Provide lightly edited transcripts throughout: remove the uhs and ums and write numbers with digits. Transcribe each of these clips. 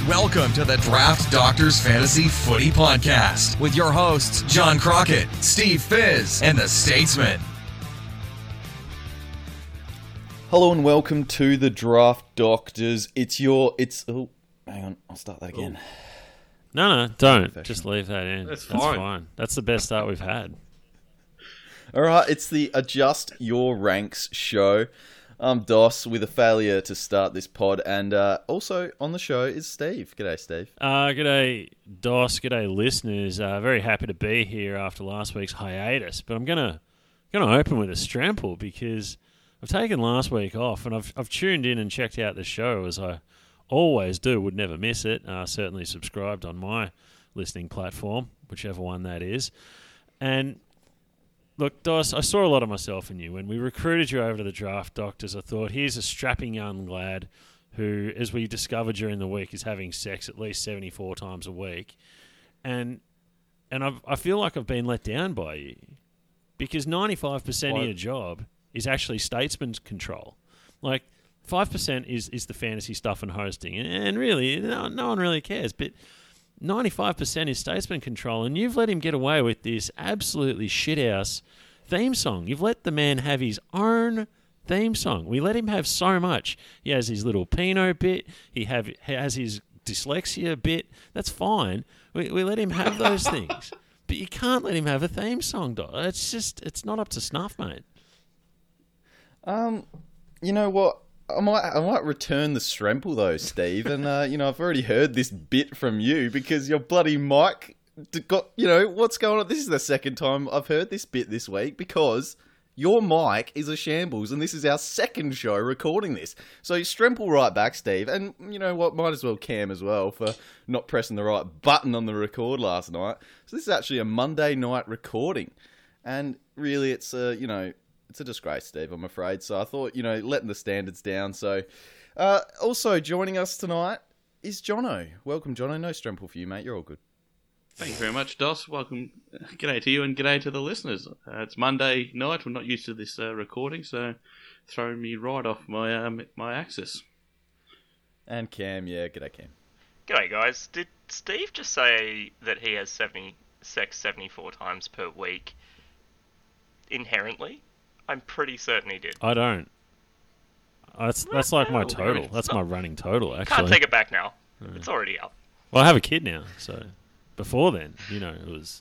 Welcome to the Draft Doctors Fantasy Footy Podcast with your hosts, John Crockett, Steve Fizz, and the Statesman. Hello and welcome to the Draft Doctors. Oh, hang on, I'll start that again. No, don't. Just leave that in. That's fine. That's the best start we've had. All right, it's the Adjust Your Ranks show. I'm Dos with a failure to start this pod, and also on the show is Steve. G'day, Steve. G'day, Dos. G'day, listeners. Very happy to be here after last week's hiatus, but I'm gonna open with a strample because I've taken last week off, and I've tuned in and checked out the show as I always do. Would never miss it. Certainly subscribed on my listening platform, whichever one that is, and. Look, Dos, I saw a lot of myself in you. When we recruited you over to the Draft Doctors, I thought, here's a strapping young lad who, as we discovered during the week, is having sex at least 74 times a week. And I feel like I've been let down by you because 95% of your job is actually statesman's control. Like, 5% is the fantasy stuff and hosting. And really, no one really cares. But 95% is statesman control, and you've let him get away with this absolutely shithouse theme song. You've let the man have his own theme song. We let him have so much. He has his little Pinot bit. He has his dyslexia bit. That's fine. We let him have those things. But you can't let him have a theme song, Doc. It's not up to snuff, mate. You know what? I might return the stremple though, Steve, and I've already heard this bit from you because your bloody mic got, what's going on? This is the second time I've heard this bit this week because your mic is a shambles, and this is our second show recording this. So stremple right back, Steve, and you know what? Might as well Cam as well for not pressing the right button on the record last night. So this is actually a Monday night recording, and really, it's it's a disgrace, Steve, I'm afraid. So I thought, letting the standards down. So also joining us tonight is Jono. Welcome, Jono. No stremple for you, mate. You're all good. Thank you very much, Dos. Welcome. G'day to you and g'day to the listeners. It's Monday night. We're not used to this recording, so throwing me right off my my axis. And Cam, yeah. G'day, Cam. G'day, guys. Did Steve just say that he has sex 74 times per week inherently? I'm pretty certain he did. I don't. That's like my total. That's my running total, actually. Can't take it back now. It's already up. Well, I have a kid now, so before then, it was,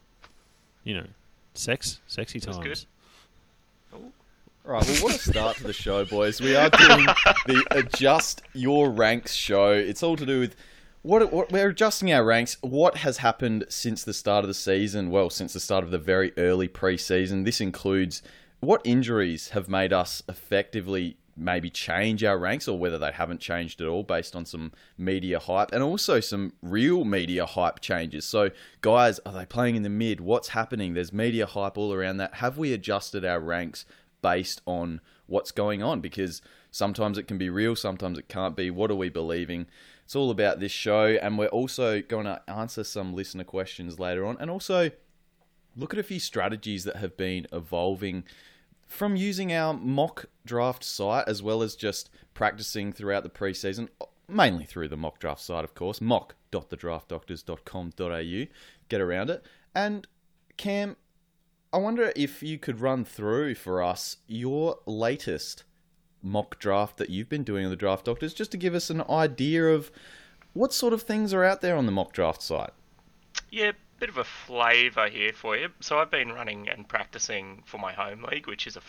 sexy times. Good. All right, well, what a start to the show, boys. We are doing the Adjust Your Ranks show. It's all to do with what we're adjusting our ranks. What has happened since the start of the season? Well, since the start of the very early pre-season. This includes what injuries have made us effectively maybe change our ranks, or whether they haven't changed at all based on some media hype, and also some real media hype changes. So, guys, are they playing in the mid? What's happening? There's media hype all around that. Have we adjusted our ranks based on what's going on? Because sometimes it can be real, sometimes it can't be. What are we believing? It's all about this show, and we're also going to answer some listener questions later on, and also look at a few strategies that have been evolving from using our mock draft site, as well as just practicing throughout the preseason, mainly through the mock draft site, of course, mock.thedraftdoctors.com.au. Get around it. And Cam, I wonder if you could run through for us your latest mock draft that you've been doing on the Draft Doctors, just to give us an idea of what sort of things are out there on the mock draft site. Yeah, bit of a flavour here for you. So I've been running and practicing for my home league, which is a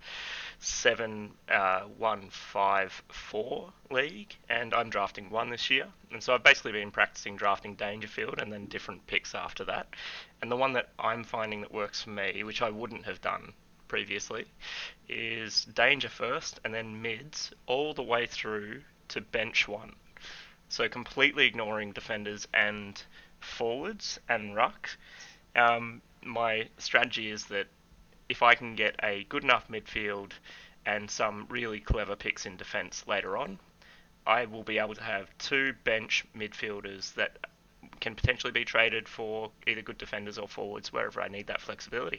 5-7-1-5-4 league, and I'm drafting 1 this year. And so I've basically been practicing drafting Dangerfield and then different picks after that. And the one that I'm finding that works for me, which I wouldn't have done previously, is Danger first and then mids all the way through to bench 1. So completely ignoring defenders and forwards and ruck. My strategy is that if I can get a good enough midfield and some really clever picks in defence later on, I will be able to have 2 bench midfielders that can potentially be traded for either good defenders or forwards wherever I need that flexibility.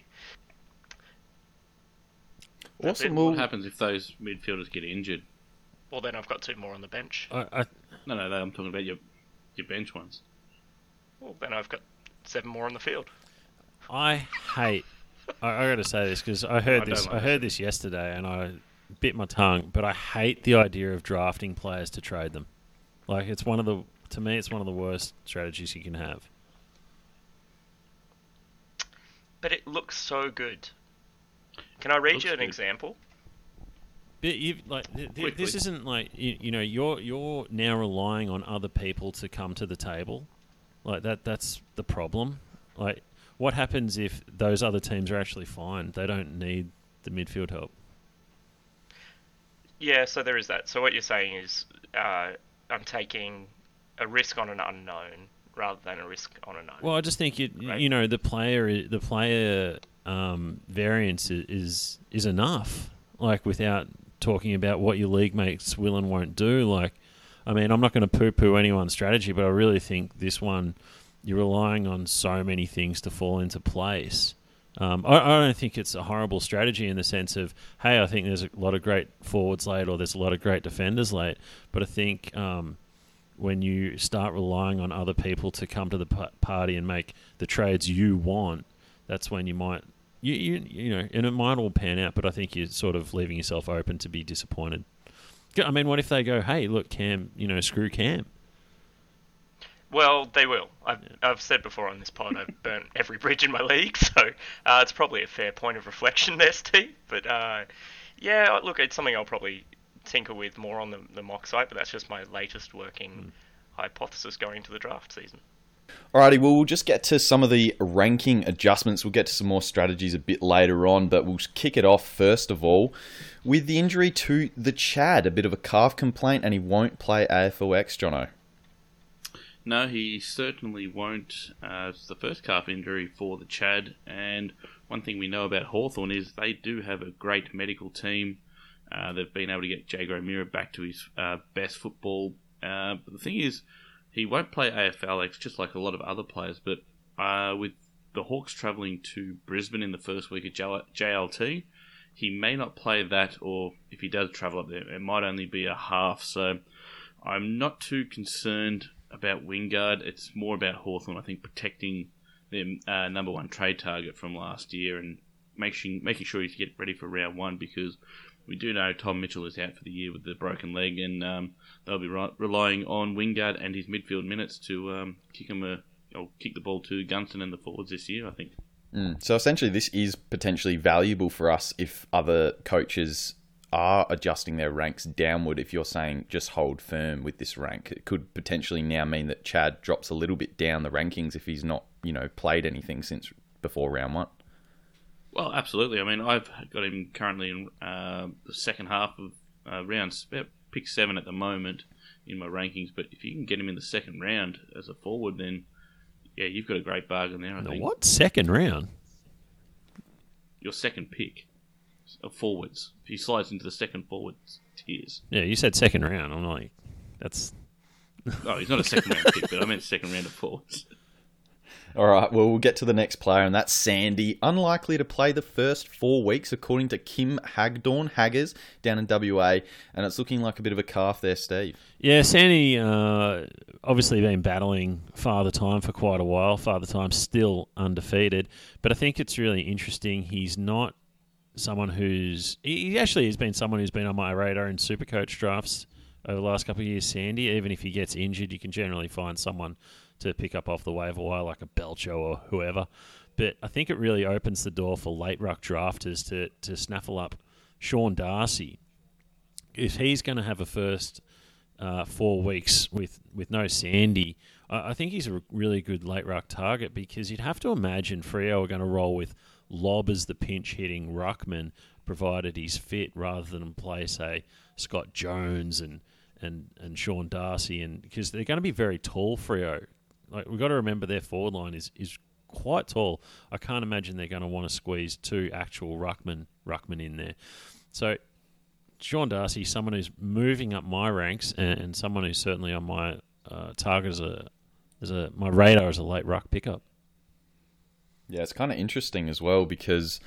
Awesome. What happens if those midfielders get injured? Well, then I've got 2 more on the bench. No, I'm talking about your your bench ones. Well, then I've got 7 more on the field. I hate. I got to say this because I heard I this. don't like I heard this yesterday, and I bit my tongue. But I hate the idea of drafting players to trade them. Like it's to me, it's one of the worst strategies you can have. But it looks so good. Can I read Looks you an good. example? But this isn't like you know you're now relying on other people to come to the table, like that's the problem. Like what happens if those other teams are actually fine? They don't need the midfield help. Yeah, so there is that. So what you're saying is I'm taking a risk on an unknown rather than a risk on a known. Well, I just think Right. you know the player variance is enough. Like without talking about what your league mates will and won't do. Like, I mean, I'm not going to poo-poo anyone's strategy, but I really think this one you're relying on so many things to fall into place. I don't think it's a horrible strategy in the sense of, hey, I think there's a lot of great forwards late or there's a lot of great defenders late. But I think when you start relying on other people to come to the party and make the trades you want, that's when you might, you know, and it might all pan out. But I think you're sort of leaving yourself open to be disappointed. I mean, what if they go, hey, look, Cam, you know, screw Cam? Well, they will. I've said before on this pod, I've burnt every bridge in my league, so it's probably a fair point of reflection there, Steve. But yeah, look, it's something I'll probably tinker with more on the mock site, but that's just my latest working hypothesis going into the draft season. Alrighty, well, we'll just get to some of the ranking adjustments. We'll get to some more strategies a bit later on, but we'll kick it off first of all with the injury to the Chad. A bit of a calf complaint, and he won't play AFLX, Jono. No, he certainly won't. It's the first calf injury for the Chad, and one thing we know about Hawthorn is they do have a great medical team. They've been able to get Jago O'Meara back to his best football. But the thing is, he won't play AFLX just like a lot of other players, but with the Hawks travelling to Brisbane in the first week of JLT, he may not play that, or if he does travel up there, it might only be a half. So I'm not too concerned about Wingard. It's more about Hawthorn, I think, protecting their number one trade target from last year and making sure he get ready for round one, because we do know Tom Mitchell is out for the year with the broken leg, and they'll be relying on Wingard and his midfield minutes to kick the ball to Gunston and the forwards this year, I think. So essentially this is potentially valuable for us if other coaches are adjusting their ranks downward. If you're saying just hold firm with this rank, it could potentially now mean that Chad drops a little bit down the rankings if he's not, you know, played anything since before round one. Well, absolutely. I mean, I've got him currently in the second half of rounds, about pick 7 at the moment in my rankings. But if you can get him in the second round as a forward, then yeah, you've got a great bargain there, I think. What? Second round? Your second pick of forwards. If he slides into the second forwards tiers. Yeah, you said second round. I'm like, that's... Oh, he's not a second round pick, but I meant second round of forwards. All right, well, we'll get to the next player, and that's Sandy. Unlikely to play the first 4 weeks, according to Kim Haggers down in WA, and it's looking like a bit of a calf there, Steve. Yeah, Sandy obviously been battling Father Time for quite a while. Father Time still undefeated, but I think it's really interesting. He's not someone who's... He actually has been someone who's been on my radar in Supercoach drafts over the last couple of years, Sandy. Even if he gets injured, you can generally find someone to pick up off the waiver wire like a Belcho or whoever. But I think it really opens the door for late ruck drafters to snaffle up Sean Darcy. If he's going to have a first 4 weeks with no Sandy, I think he's a really good late ruck target, because you'd have to imagine Freo are going to roll with Lob as the pinch-hitting ruckman, provided he's fit, rather than play, say, Scott Jones and Sean Darcy, and because they're going to be very tall, Freo. Like, we've got to remember their forward line is quite tall. I can't imagine they're going to want to squeeze 2 actual ruckman in there. So Sean Darcy, someone who's moving up my ranks, and someone who's certainly on my target as my radar as a late ruck pickup. Yeah, it's kind of interesting as well, because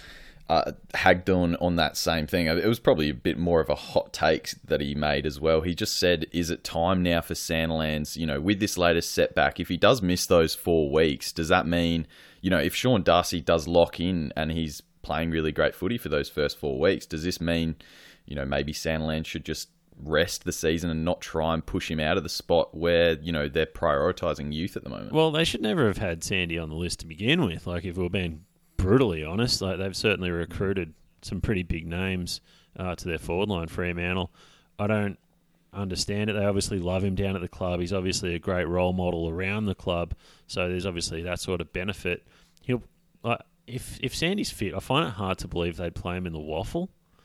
Hagdorn on that same thing. It was probably a bit more of a hot take that he made as well. He just said, is it time now for Sandilands, with this latest setback, if he does miss those 4 weeks, does that mean, if Sean Darcy does lock in and he's playing really great footy for those first 4 weeks, does this mean, maybe Sandilands should just rest the season and not try and push him out of the spot where, they're prioritising youth at the moment? Well, they should never have had Sandy on the list to begin with. Like, if we're being brutally honest, like, they've certainly recruited some pretty big names to their forward line. Fremantle, I don't understand it. They obviously love him down at the club. He's obviously a great role model around the club, so there's obviously that sort of benefit. He'll if Sandy's fit, I find it hard to believe they'd play him in the waffle.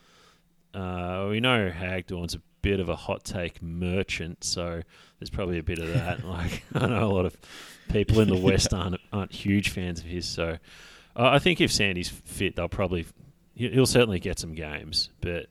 We know Hagdorn's a bit of a hot take merchant, so there's probably a bit of that. Like, I know a lot of people in the West aren't huge fans of his, so I think if Sandy's fit, he'll certainly get some games. But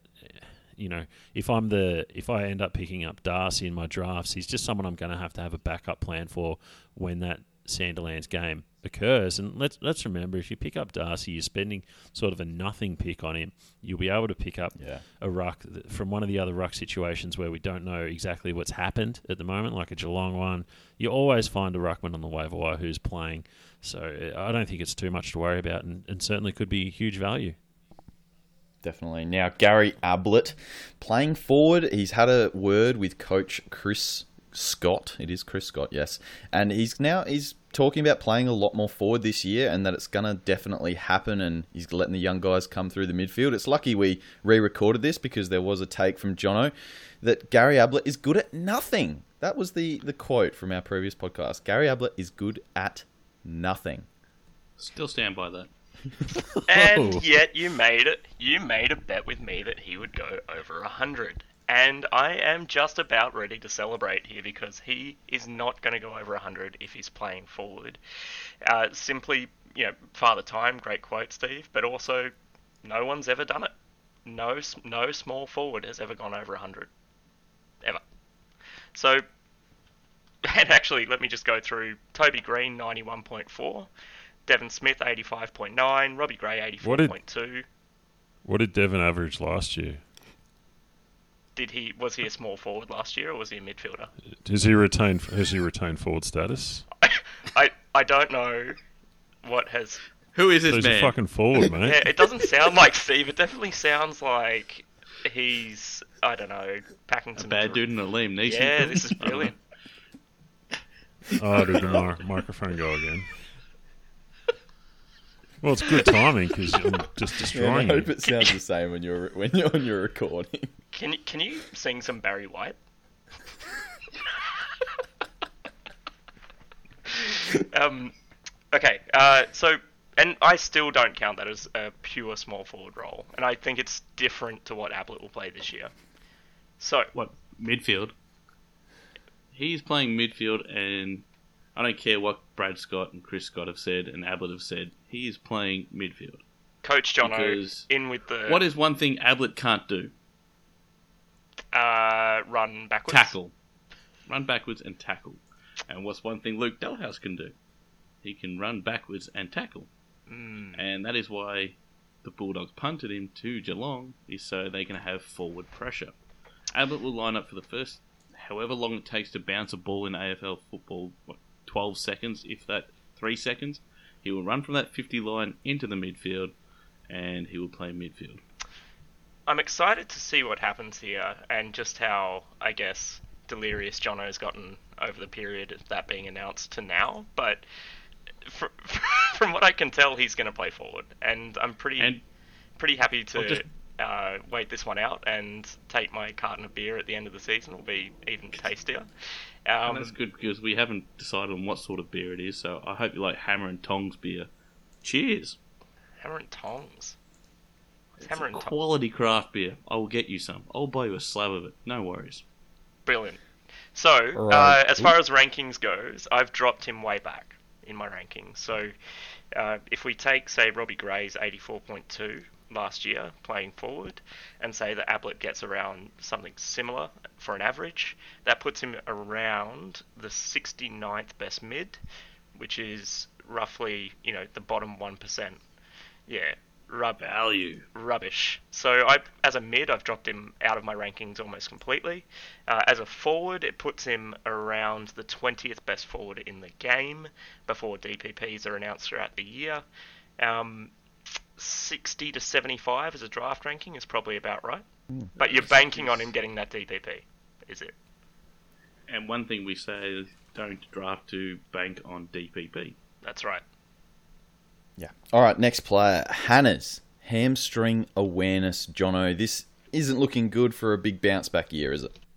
if I end up picking up Darcy in my drafts, he's just someone I'm going to have a backup plan for when that Sandilands game occurs. And let's remember, if you pick up Darcy, you're spending sort of a nothing pick on him. You'll be able to pick up a ruck from one of the other ruck situations where we don't know exactly what's happened at the moment, like a Geelong one. You always find a ruckman on the waiver wire who's playing. So I don't think it's too much to worry about, and certainly could be huge value. Definitely. Now, Gary Ablett playing forward. He's had a word with coach Chris Scott. It is Chris Scott, yes. And he's talking about playing a lot more forward this year, and that it's going to definitely happen, and he's letting the young guys come through the midfield. It's lucky we re-recorded this, because there was a take from Jono that Gary Ablett is good at nothing. That was the quote from our previous podcast. Gary Ablett is good at nothing. Still stand by that. And yet you made it. You made a bet with me that he would go over 100. And I am just about ready to celebrate here, because he is not going to go over 100 if he's playing forward. Simply, Father Time, great quote, Steve, but also no one's ever done it. No small forward has ever gone over 100. Ever. So, and actually, let me just go through. Toby Green, 91.4. Devon Smith, 85.9. Robbie Gray, 84.2. What did Devon average last year? Was he a small forward last year, or was he a midfielder? Has he retained forward status? I don't know what has... Who is this He's man? a fucking forward, mate. Yeah, it doesn't sound like Steve. It definitely sounds like he's, I don't know, packing some... A bad dude in a Liam Neeson. Yeah, this is brilliant. Oh, did the microphone go again? Well, it's good timing, because I'm just destroying I hope you. it sounds the same when you're on your recording. Can you sing some Barry White? Okay, so, and I still don't count that as a pure small forward role, and I think it's different to what Ablett will play this year. So, What, midfield? He's playing midfield, and I don't care what Brad Scott and Chris Scott have said and Ablett have said. He is playing midfield. Coach Jono Because in with the... What is one thing Ablett can't do? Run backwards. Tackle. Run backwards and tackle. And what's one thing Luke Delhouse can do? He can run backwards and tackle. And that is why the Bulldogs punted him to Geelong, is so they can have forward pressure. Ablett will line up for the first however long it takes to bounce a ball in AFL football, 12 seconds, if that, 3 seconds. He will run from that 50 line into the midfield, and he will play midfield. I'm excited to see what happens here, and just how, I guess, delirious Jono's gotten over the period of that being announced to now. But from what I can tell, he's going to play forward, and I'm pretty happy to wait this one out and take my carton of beer at the end of the season. It'll be even tastier. And that's good, because we haven't decided on what sort of beer it is, so I hope you like Hammer and Tongs beer. Cheers! Hammer and Tongs. It's a quality craft beer. I will get you some. I'll buy you a slab of it. No worries. Brilliant. So, Right. as far as rankings goes, I've dropped him way back in my rankings. So, if we take, say, Robbie Gray's 84.2 last year, playing forward, and say that Ablett gets around something similar for an average, that puts him around the 69th best mid, which is roughly, the bottom 1%. Yeah. Value. Rubbish. So as a mid, I've dropped him out of my rankings almost completely. As a forward, it puts him around the 20th best forward in the game before DPPs are announced throughout the year. 60 to 75 as a draft ranking is probably about right. But you're banking on him getting that DPP, is it? And one thing we say is don't draft to bank on DPP. That's right. Yeah. All right, next player, Hannah's hamstring awareness. Jono, this isn't looking good for a big bounce back year, is it?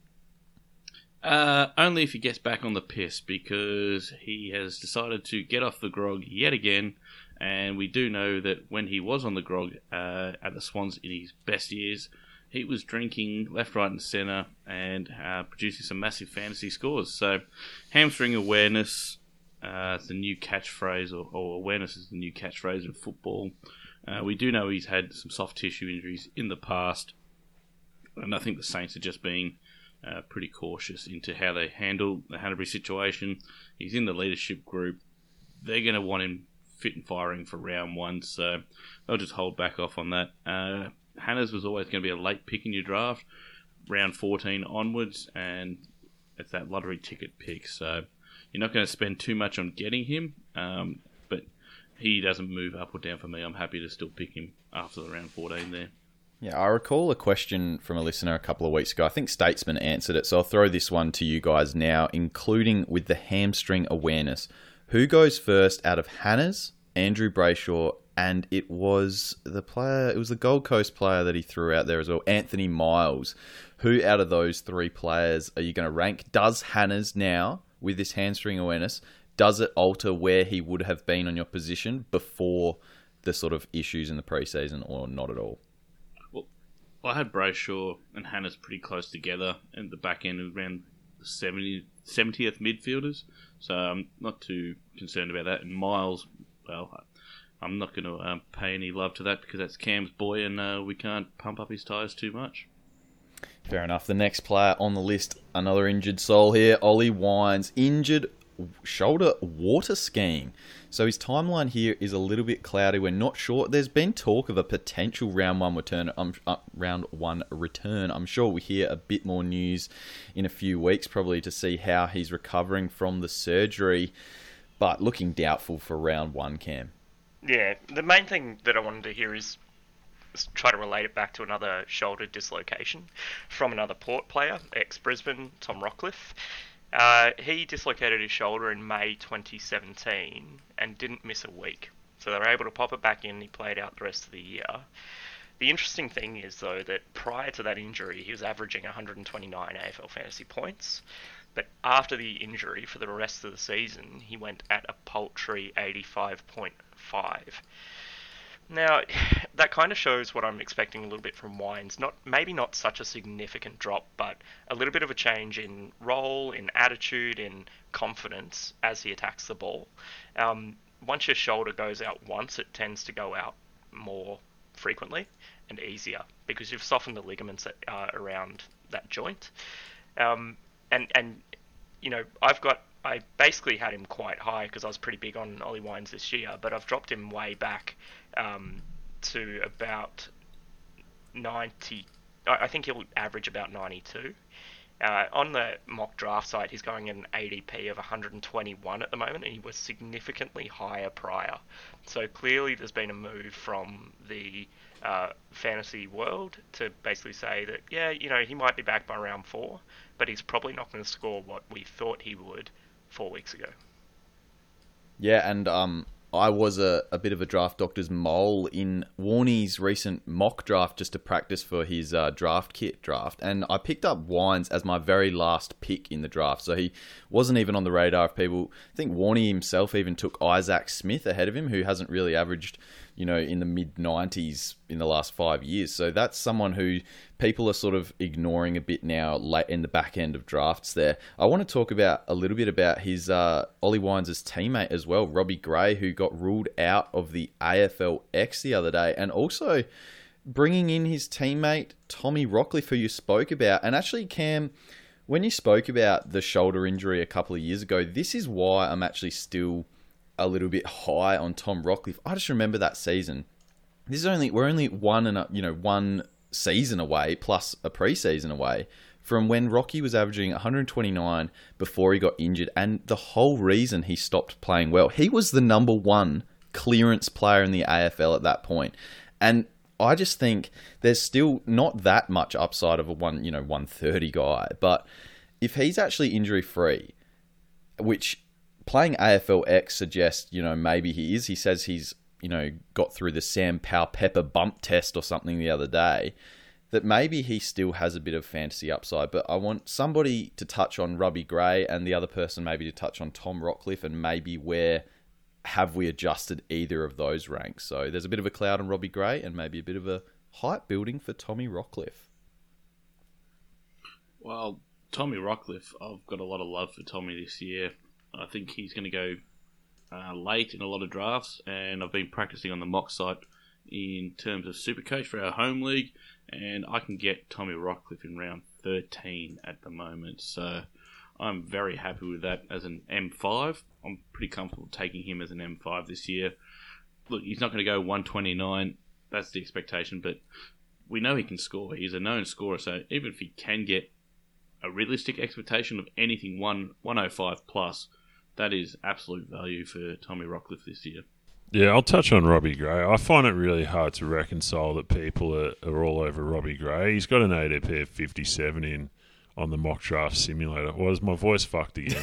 Only if he gets back on the piss, because he has decided to get off the grog yet again. And we do know that when he was on the grog at the Swans in his best years, he was drinking left, right and centre and producing some massive fantasy scores. So hamstring awareness, it's the new catchphrase, or awareness is the new catchphrase in football. We do know he's had some soft tissue injuries in the past, and I think the Saints are just being pretty cautious into how they handle the Hanbury situation. He's in the leadership group. They're going to want him fit and firing for round one, so they'll just hold back off on that. Hannah's was always going to be a late pick in your draft, round 14 onwards, and it's that lottery ticket pick, so you're not going to spend too much on getting him, but he doesn't move up or down for me. I'm happy to still pick him after the round 14 there. Yeah, I recall a question from a listener a couple of weeks ago. I think Statesman answered it, so I'll throw this one to you guys now, including with the hamstring awareness. Who goes first out of Hannah's, Andrew Brayshaw, and it was the Gold Coast player that he threw out there as well, Anthony Miles. Who out of those three players are you going to rank? Does Hannah's now, with this hamstring awareness, does it alter where he would have been on your position before the sort of issues in the preseason, or not at all? Well, I had Brayshaw and Hannah's pretty close together at the back end around the 70th midfielders, so I'm not too concerned about that. And Miles, well, I'm not going to pay any love to that because that's Cam's boy, and we can't pump up his tyres too much. Fair enough. The next player on the list, another injured soul here, Ollie Wines, injured shoulder water skiing. So his timeline here is a little bit cloudy. We're not sure. There's been talk of a potential round one return. I'm sure we hear a bit more news in a few weeks, probably, to see how he's recovering from the surgery. But looking doubtful for round one, Cam. Yeah, the main thing that I wanted to hear is try to relate it back to another shoulder dislocation from another Port player, ex-Brisbane, Tom Rockcliffe. He dislocated his shoulder in May 2017 and didn't miss a week. So they were able to pop it back in. He played out the rest of the year. The interesting thing is, though, that prior to that injury, he was averaging 129 AFL fantasy points. But after the injury, for the rest of the season, he went at a paltry 85.5. Now, that kind of shows what I'm expecting a little bit from Wines. Maybe not such a significant drop, but a little bit of a change in role, in attitude, in confidence as he attacks the ball. Once your shoulder goes out once, it tends to go out more frequently and easier because you've softened the ligaments that are around that joint. And you know, I basically had him quite high because I was pretty big on Ollie Wines this year, but I've dropped him way back to about 90. I think he'll average about 92. On the mock draft site, he's going at an ADP of 121 at the moment, and he was significantly higher prior. So clearly there's been a move from the fantasy world to basically say that, yeah, you know, he might be back by round 4, but he's probably not going to score what we thought he would 4 weeks ago. Yeah, and I was a bit of a draft doctor's mole in Warnie's recent mock draft just to practice for his draft kit draft, and I picked up Wines as my very last pick in the draft, so he wasn't even on the radar of people. I think Warnie himself even took Isaac Smith ahead of him, who hasn't really averaged, you know, in the mid-90s in the last 5 years. So that's someone who people are sort of ignoring a bit now late in the back end of drafts there. I want to talk about a little bit about his Ollie Wines' teammate as well, Robbie Gray, who got ruled out of the AFLX the other day, and also bringing in his teammate Tommy Rockcliffe, who you spoke about. And actually, Cam, when you spoke about the shoulder injury a couple of years ago, this is why I'm actually still a little bit high on Tom Rockcliffe. I just remember that season we're only one season away plus a preseason away from when Rocky was averaging 129 before he got injured, and the whole reason he stopped playing well. He was the number one clearance player in the AFL at that point, and I just think there's still not that much upside of a 130 guy, but if he's actually injury free, which playing AFLX suggests, maybe he is. He says he's got through the Sam Powell-Pepper bump test or something the other day, that maybe he still has a bit of fantasy upside. But I want somebody to touch on Robbie Gray and the other person maybe to touch on Tom Rockliff, and maybe where have we adjusted either of those ranks. So there's a bit of a cloud on Robbie Gray and maybe a bit of a hype building for Tommy Rockliff. Well, Tommy Rockliff, I've got a lot of love for Tommy this year. I think he's going to go late in a lot of drafts, and I've been practicing on the mock site in terms of Supercoach for our home league, and I can get Tommy Rockliff in round 13 at the moment, so I'm very happy with that as an M5. I'm pretty comfortable taking him as an M5 this year. Look, he's not going to go 129, that's the expectation, but we know he can score. He's a known scorer, so even if he can get a realistic expectation of anything 105 plus, that is absolute value for Tommy Rockliff this year. Yeah, I'll touch on Robbie Gray. I find it really hard to reconcile that people are all over Robbie Gray. He's got an ADP of 57 in on the mock draft simulator. Was my voice fucked again?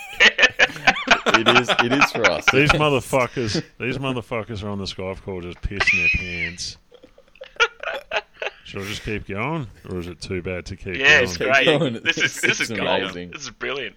It is for us. These motherfuckers are on the Skype call just pissing their pants. Should I just keep going, or is it too bad to keep going? Yeah, it's great. Going. This is amazing. This is brilliant.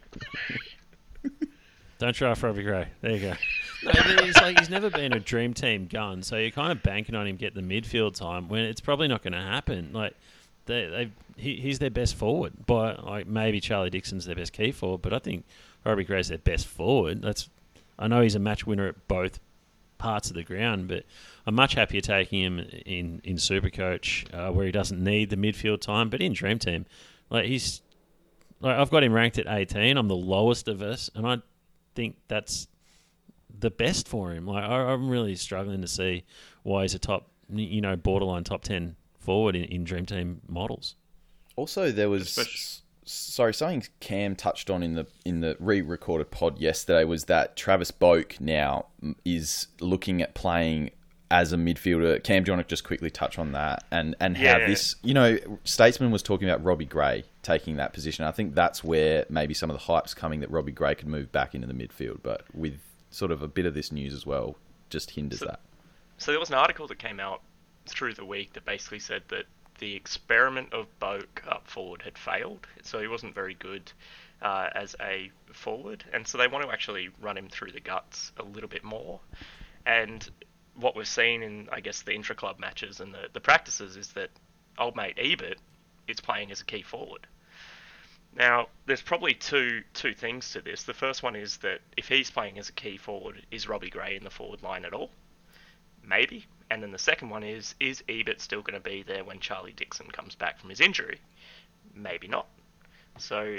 Don't draft Robbie Gray. There you go. No, but he's never been a dream team gun, so you're kind of banking on him getting the midfield time when it's probably not going to happen. Like he's their best forward, but maybe Charlie Dixon's their best key forward, but I think Robbie Gray's their best forward. I know he's a match winner at both parts of the ground, but I'm much happier taking him in Supercoach where he doesn't need the midfield time, but in Dream Team, I've got him ranked at 18. I'm the lowest of us, and I think that's the best for him. I'm really struggling to see why he's a top, borderline top 10 forward in Dream Team models. Also, there was something Cam touched on in the re-recorded pod yesterday was that Travis Boak now is looking at playing as a midfielder. Cam, do you want to just quickly touch on that and how this, Statesman was talking about Robbie Gray taking that position. I think that's where maybe some of the hype's coming, that Robbie Gray could move back into the midfield, but with sort of a bit of this news as well, just hinders that. So there was an article that came out through the week that basically said that the experiment of Boak up forward had failed, so he wasn't very good as a forward, and so they want to actually run him through the guts a little bit more. And what we're seeing in, I guess, the intra-club matches and the practices is that old mate Ebert is playing as a key forward. Now, there's probably two things to this. The first one is that if he's playing as a key forward, is Robbie Gray in the forward line at all? Maybe. And then the second one is Ebert still going to be there when Charlie Dixon comes back from his injury? Maybe not. So,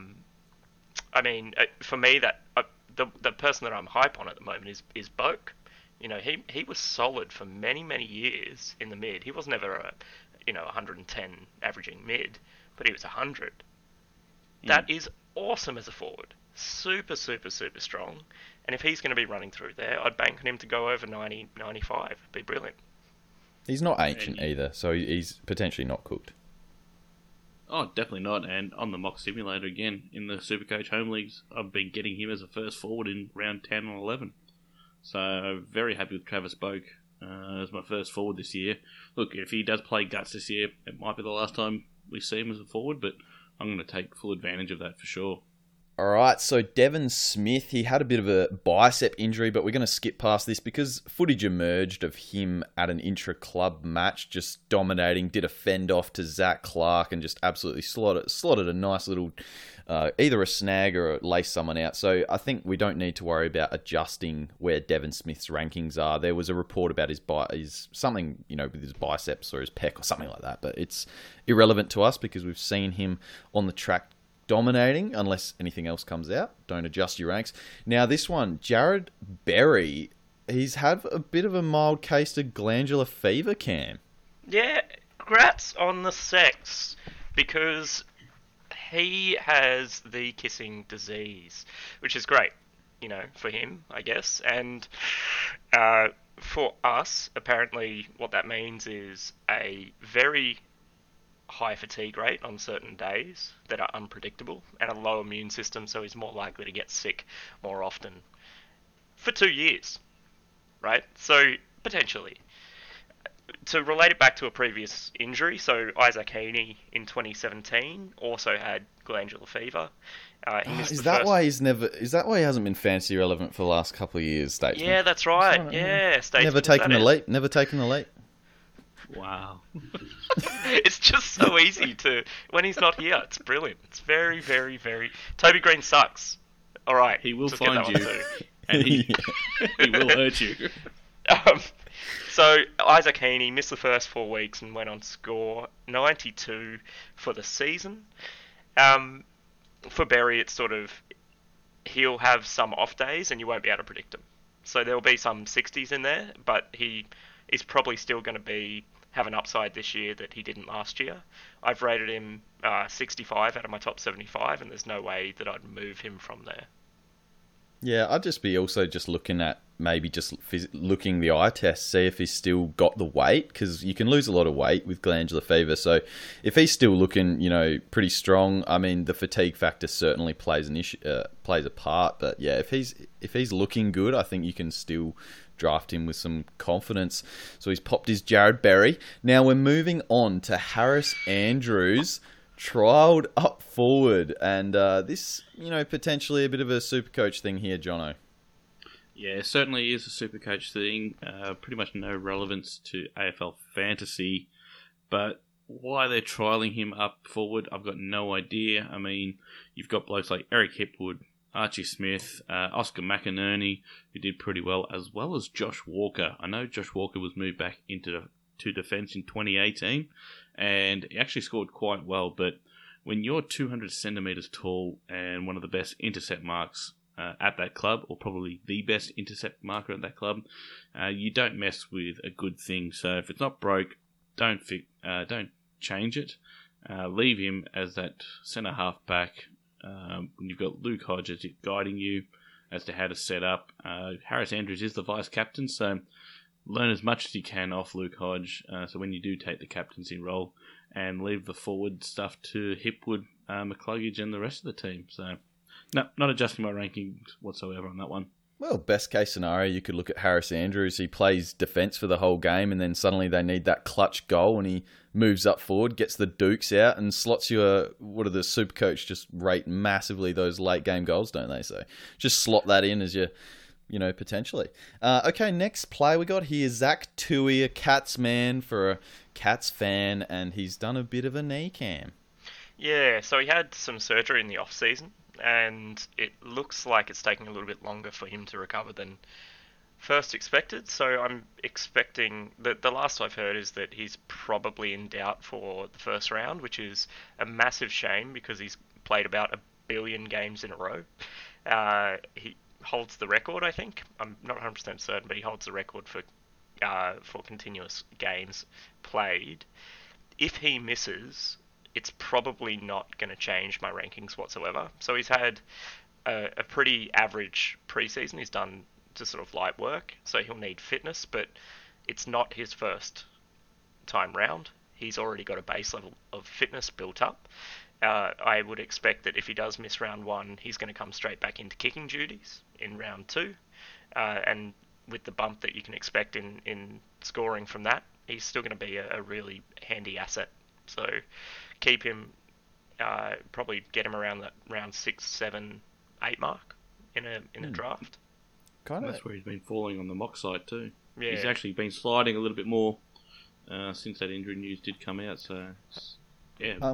for me, that the person that I'm hype on at the moment is Boak. He was solid for many, many years in the mid. He was never a 110 averaging mid, but he was 100. That is awesome as a forward. Super, super, super strong. And if he's going to be running through there, I'd bank on him to go over 90, 95. It'd be brilliant. He's not ancient either, so he's potentially not cooked. Oh, definitely not. And on the mock simulator again, in the Supercoach home leagues, I've been getting him as a first forward in round 10 or 11. So very happy with Travis Boak as my first forward this year. Look, if he does play guts this year, it might be the last time we see him as a forward, but I'm going to take full advantage of that for sure. All right, so Devon Smith, he had a bit of a bicep injury, but we're going to skip past this because footage emerged of him at an intra-club match, just dominating, did a fend off to Zach Clark and just absolutely slotted a nice little, either a snag or lace someone out. So I think we don't need to worry about adjusting where Devon Smith's rankings are. There was a report about his something, with his biceps or his pec or something like that, but it's irrelevant to us because we've seen him on the track dominating unless anything else comes out. Don't adjust your ranks. Now this one, Jared Berry, he's had a bit of a mild case of glandular fever, Cam. Yeah, congrats on the sex, because he has the kissing disease, which is great, for him, I guess. And for us, apparently what that means is a very high fatigue rate on certain days that are unpredictable, and a low immune system, so he's more likely to get sick more often for 2 years, right? So, potentially. To relate it back to a previous injury, so Isaac Heaney in 2017 also had glandular fever. Is that why he hasn't been fantasy relevant for the last couple of years, Statesman? Yeah, that's right. Yeah, Statesman. Never taken the leap. Never taken the leap. Wow. It's just so easy to, when he's not here, it's brilliant. It's very, very, very... Toby Green sucks. All right. He will find you, and he will hurt you. So Isaac Heaney missed the first 4 weeks and went on to score 92 for the season. For Berry, it's sort of, he'll have some off days and you won't be able to predict him. So there'll be some 60s in there, but he is probably still going to have an upside this year that he didn't last year. I've rated him 65 out of my top 75, and there's no way that I'd move him from there. Yeah, I'd just be also just looking at maybe just looking the eye test, see if he's still got the weight, because you can lose a lot of weight with glandular fever. So if he's still looking, pretty strong, I mean, the fatigue factor certainly plays a part. But yeah, if he's looking good, I think you can still draft him with some confidence. So he's popped his Jared Berry. Now we're moving on to Harris Andrews. Trialled up forward, and this, potentially a bit of a super coach thing here, Jono. Yeah, certainly is a super coach thing. Pretty much no relevance to AFL fantasy, but why they're trialling him up forward, I've got no idea. I mean, you've got blokes like Eric Hipwood, Archie Smith, Oscar McInerney, who did pretty well as Josh Walker. I know Josh Walker was moved back into defence in 2018, and he actually scored quite well, but when you're 200 centimetres tall and one of the best intercept marks at that club, or probably the best intercept marker at that club, you don't mess with a good thing. So if it's not broke, don't change it. Leave him as that centre half back when you've got Luke Hodges guiding you as to how to set up. Harris Andrews is the vice captain, so learn as much as you can off Luke Hodge, so when you do take the captaincy role, and leave the forward stuff to Hipwood, McCluggage, and the rest of the team. So, no, not adjusting my rankings whatsoever on that one. Well, best case scenario, you could look at Harris Andrews. He plays defence for the whole game, and then suddenly they need that clutch goal, and he moves up forward, gets the Dukes out, and slots you what do the super coach just rate massively those late game goals, don't they? So just slot that in as your... potentially. Okay, next play we got here, Zach Tui, a Cats man for a Cats fan, and he's done a bit of a knee, Cam. Yeah, so he had some surgery in the off-season, and it looks like it's taking a little bit longer for him to recover than first expected. So I'm expecting, the last I've heard is that he's probably in doubt for the first round, which is a massive shame because he's played about 1 billion games in a row. He holds the record, I think. I'm not 100% certain, but he holds the record for continuous games played. If he misses, it's probably not going to change my rankings whatsoever. So he's had a pretty average preseason. He's done just sort of light work, so he'll need fitness, but it's not his first time round. He's already got a base level of fitness built up. I would expect that if he does miss round 1, he's going to come straight back into kicking duties in round 2. And with the bump that you can expect in scoring from that, he's still going to be a really handy asset. So keep him, probably get him around that round 6, 7, 8 mark in a draft. That's where he's been falling on the mock site too. Yeah. He's actually been sliding a little bit more since that injury news did come out. So yeah.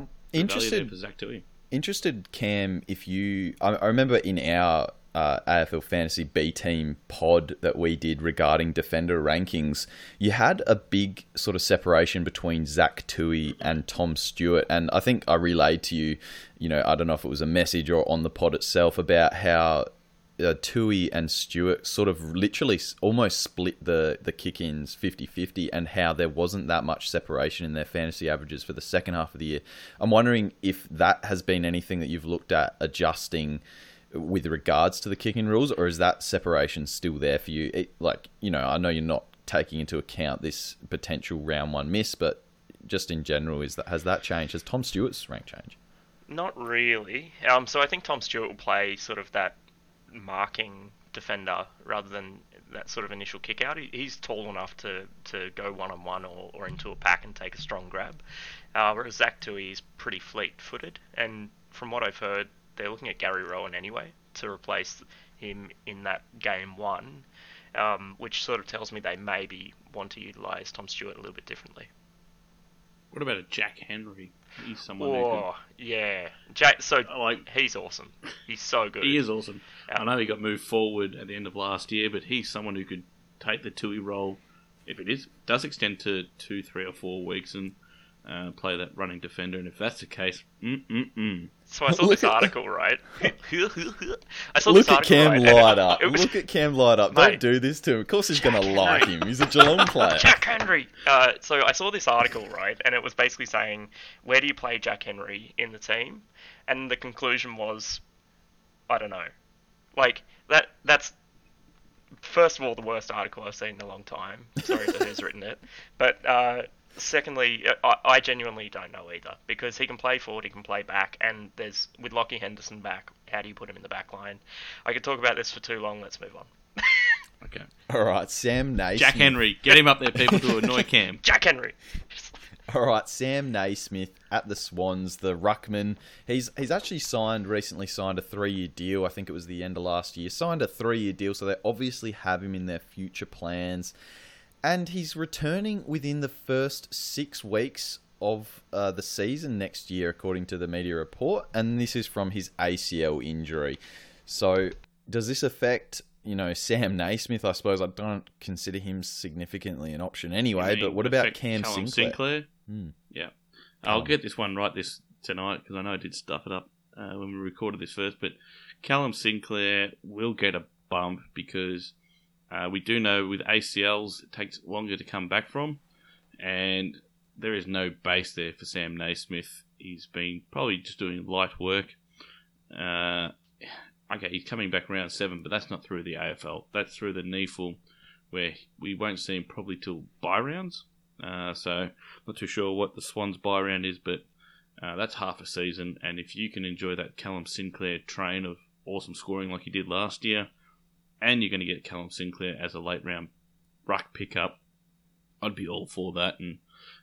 Interested, Cam, if you... I remember in our AFL Fantasy B Team pod that we did regarding defender rankings, you had a big sort of separation between Zach Tui and Tom Stewart, and I think I relayed to you, I don't know if it was a message or on the pod itself, about how Tui and Stewart sort of literally almost split the kick-ins 50-50, and how there wasn't that much separation in their fantasy averages for the second half of the year. I'm wondering if that has been anything that you've looked at adjusting with regards to the kick-in rules, or is that separation still there for you? I know you're not taking into account this potential round one miss, but just in general, has that changed? Has Tom Stewart's rank changed? Not really. So I think Tom Stewart will play sort of that marking defender rather than that sort of initial kick out. He's tall enough to go one-on-one or into a pack and take a strong grab. Whereas Zach Tui is pretty fleet-footed. And from what I've heard, they're looking at Gary Rowan anyway to replace him in that game one, which sort of tells me they maybe want to utilise Tom Stewart a little bit differently. What about a Jack Henry? He's someone yeah. He's awesome. He's so good. He is awesome. I know he got moved forward at the end of last year, but he's someone who could take the Tui role if it does extend to 2, 3 or 4 weeks and play that running defender. And if that's the case, So I saw this article, right? Look at Cam light up. Look at Cam light up. Don't do this to him. Of course he's going to like him. He's a Geelong player. Jack Henry. So I saw this article, right? And it was basically saying, where do you play Jack Henry in the team? And the conclusion was, I don't know. Like, that's, first of all, the worst article I've seen in a long time. Sorry for who's written it. But, secondly, I genuinely don't know either, because he can play forward, he can play back, and with Lockie Henderson back, how do you put him in the back line? I could talk about this for too long. Let's move on. Okay. All right, Sam Naismith. Jack Henry, get him up there, people, to annoy Cam. Jack Henry. All right, Sam Naismith at the Swans, the ruckman. He's actually recently signed a 3-year deal. I think it was the end of last year. Signed a 3-year deal, so they obviously have him in their future plans. And he's returning within the first 6 weeks of the season next year, according to the media report. And this is from his ACL injury. So does this affect, Sam Naismith? I suppose I don't consider him significantly an option anyway. But what about Callum Sinclair? Yeah. I'll get this one right tonight, because I know I did stuff it up when we recorded this first. But Callum Sinclair will get a bump because... we do know with ACLs, it takes longer to come back from, and there is no base there for Sam Naismith. He's been probably just doing light work. Okay, he's coming back round 7, but that's not through the AFL. That's through the NEAFL, where we won't see him probably till bye rounds. So, not too sure what the Swans bye round is, but that's half a season, and if you can enjoy that Callum Sinclair train of awesome scoring like he did last year, and you're going to get Callum Sinclair as a late round ruck pickup, I'd be all for that, and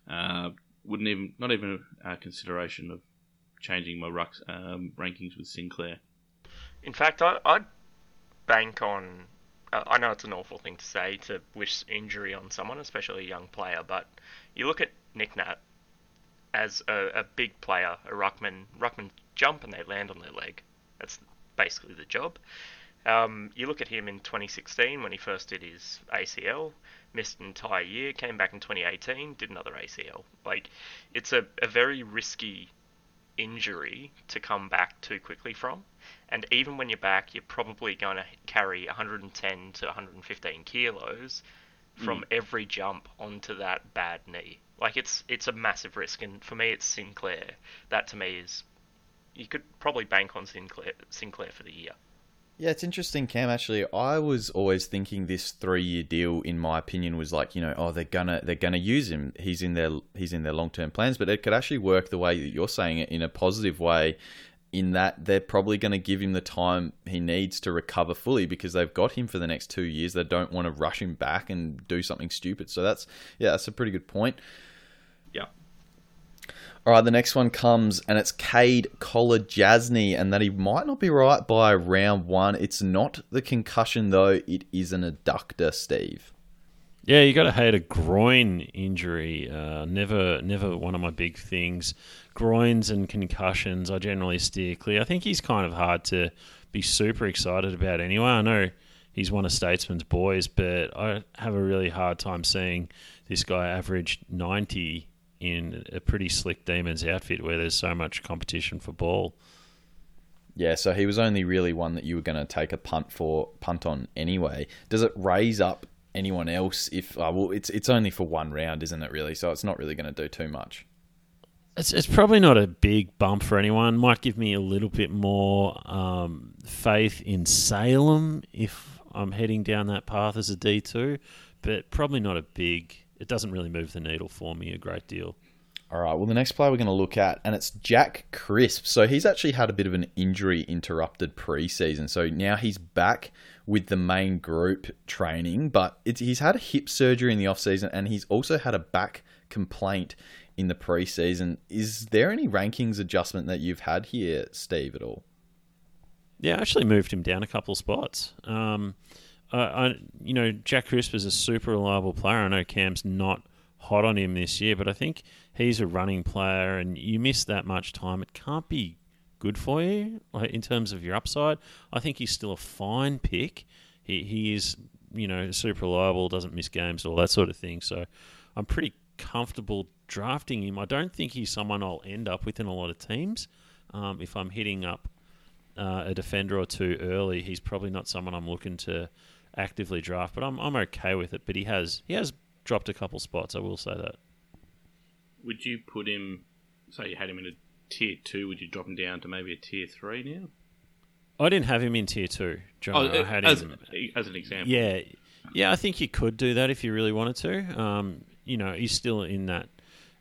not even a consideration of changing my ruck rankings with Sinclair. In fact, I'd bank on. I know it's an awful thing to say, to wish injury on someone, especially a young player, but you look at Nick Nat as a big player, a ruckman. Ruckman jump and they land on their leg. That's basically the job. You look at him in 2016 when he first did his ACL, missed an entire year, came back in 2018, did another ACL. Like, it's a very risky injury to come back too quickly from. And even when you're back, you're probably going to carry 110 to 115 kilos from every jump onto that bad knee. Like, it's a massive risk. And for me, it's Sinclair. That to me is, you could probably bank on Sinclair for the year. Yeah, it's interesting, Cam. Actually, I was always thinking this 3-year deal, in my opinion, was like, they're gonna use him. He's in their long-term plans, but it could actually work the way that you're saying it, in a positive way, in that they're probably going to give him the time he needs to recover fully, because they've got him for the next 2 years. They don't want to rush him back and do something stupid. So that's a pretty good point. Yeah. All right, the next one comes, and it's Cade Collar-Jasny, and that he might not be right by round 1. It's not the concussion, though. It is an adductor, Steve. Yeah, you got to hate a groin injury. Never one of my big things. Groins and concussions, I generally steer clear. I think he's kind of hard to be super excited about anyway. I know he's one of Statesman's boys, but I have a really hard time seeing this guy average 90 in a pretty slick Demons outfit where there's so much competition for ball. Yeah, so he was only really one that you were going to take a punt on anyway. Does it raise up anyone else if it's only for one round, isn't it really? So it's not really going to do too much. It's probably not a big bump for anyone. Might give me a little bit more faith in Salem if I'm heading down that path as a D2, but probably not a big. It doesn't really move the needle for me a great deal. All right, well, the next player we're going to look at, and it's Jack Crisp. So he's actually had a bit of an injury-interrupted preseason. So now he's back with the main group training, but he's had a hip surgery in the offseason, and he's also had a back complaint in the preseason. Is there any rankings adjustment that you've had here, Steve, at all? Yeah, I actually moved him down a couple of spots. Jack Crisp is a super reliable player. I know Cam's not hot on him this year, but I think he's a running player, and you miss that much time, it can't be good for you, like in terms of your upside. I think he's still a fine pick. He is, super reliable, doesn't miss games, all that sort of thing. So I'm pretty comfortable drafting him. I don't think he's someone I'll end up with in a lot of teams. If I'm hitting up a defender or two early, he's probably not someone I'm looking to actively draft, but I'm okay with it. But he has dropped a couple spots, I will say that. Would you put him, say you had him in a tier 2, would you drop him down to maybe a tier 3 now? I didn't have him in tier 2, John. I had as him as an example. Yeah, I think you could do that if you really wanted to. He's still in that,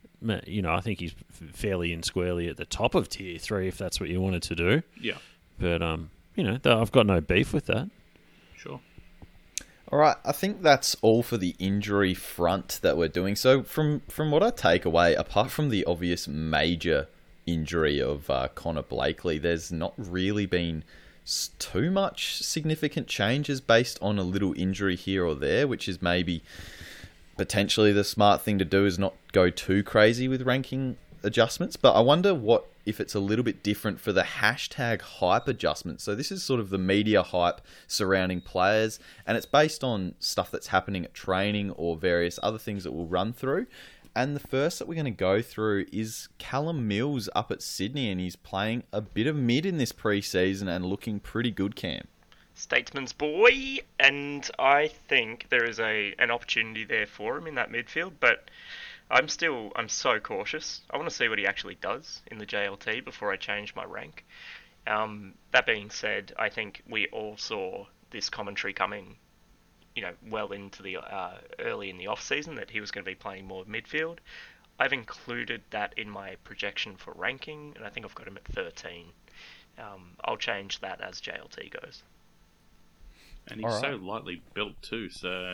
I think he's fairly and squarely at the top of tier 3 if that's what you wanted to do. Yeah. But, I've got no beef with that. Sure. All right, I think that's all for the injury front that we're doing. So from what I take away, apart from the obvious major injury of Connor Blakely, there's not really been too much significant changes based on a little injury here or there, which is maybe potentially the smart thing to do is not go too crazy with ranking adjustments. But I wonder if it's a little bit different for the hashtag hype adjustment. So this is sort of the media hype surrounding players, and it's based on stuff that's happening at training or various other things that we'll run through. And the first that we're going to go through is Callum Mills up at Sydney, and he's playing a bit of mid in this preseason and looking pretty good, Cam. Statesman's boy, and I think there is an opportunity there for him in that midfield, but I'm so cautious. I want to see what he actually does in the JLT before I change my rank. That being said, I think we all saw this commentary coming, well into the early in the off season that he was going to be playing more midfield. I've included that in my projection for ranking, and I think I've got him at 13. I'll change that as JLT goes. And he's so lightly built too, so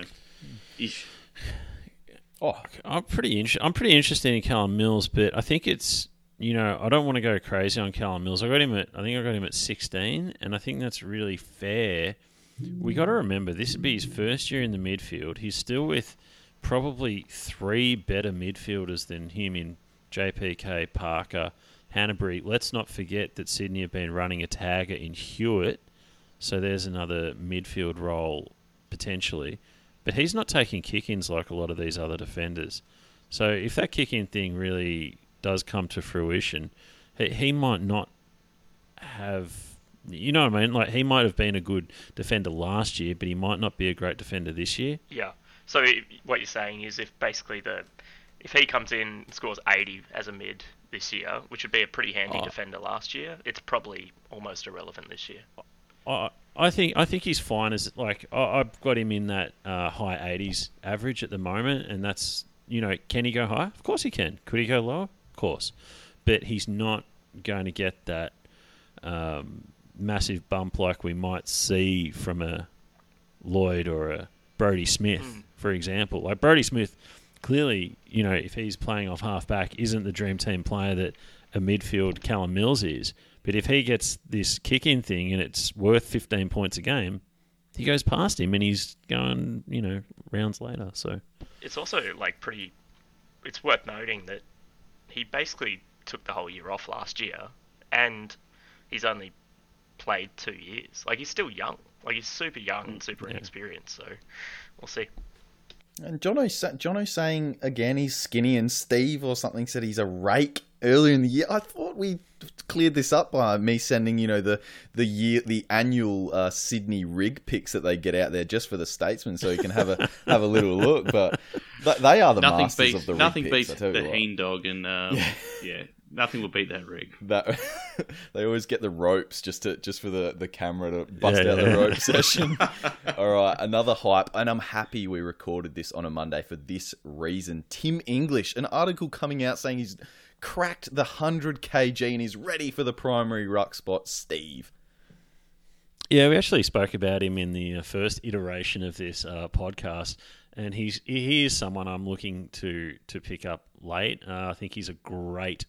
I'm pretty interested in Callum Mills, but I think it's I don't want to go crazy on Callum Mills. I think I got him at 16, and I think that's really fair. We got to remember this would be his first year in the midfield. He's still with probably 3 better midfielders than him in JPK, Parker, Hanbury. Let's not forget that Sydney have been running a tagger in Hewitt, so there's another midfield role potentially. But he's not taking kick-ins like a lot of these other defenders. So if that kick-in thing really does come to fruition, he might not have... You know what I mean? Like, he might have been a good defender last year, but he might not be a great defender this year. Yeah. So what you're saying is if he comes in and scores 80 as a mid this year, which would be a pretty handy defender last year, it's probably almost irrelevant this year. I think he's fine as I've got him in that high 80s average at the moment, and that's can he go higher? Of course he can. Could he go lower? Of course, but he's not going to get that massive bump like we might see from a Lloyd or a Brodie Smith, for example. Like Brodie Smith, clearly, if he's playing off half back, isn't the dream team player that a midfield Callum Mills is. But if he gets this kick-in thing and it's worth 15 points a game, he goes past him and he's going, rounds later. So it's also it's worth noting that he basically took the whole year off last year, and he's only played 2 years. Like, he's still young. Like, he's super young and super inexperienced. So we'll see. And Jono's saying again he's skinny, and Steve or something said he's a rake earlier in the year. I thought we cleared this up by me sending, the annual Sydney rig picks that they get out there just for the Statesman, so you can have a little look. But they are the masters of the rig picks. Nothing beats the Heen Dog, and nothing will beat that rig. That they always get the ropes just for the camera to bust out the rope session. All right, another hype, and I'm happy we recorded this on a Monday for this reason. Tim English, an article coming out saying he's cracked the 100 kg and he's ready for the primary ruck spot. Steve. Yeah, we actually spoke about him in the first iteration of this podcast, and he is someone I'm looking to pick up late. I think he's a great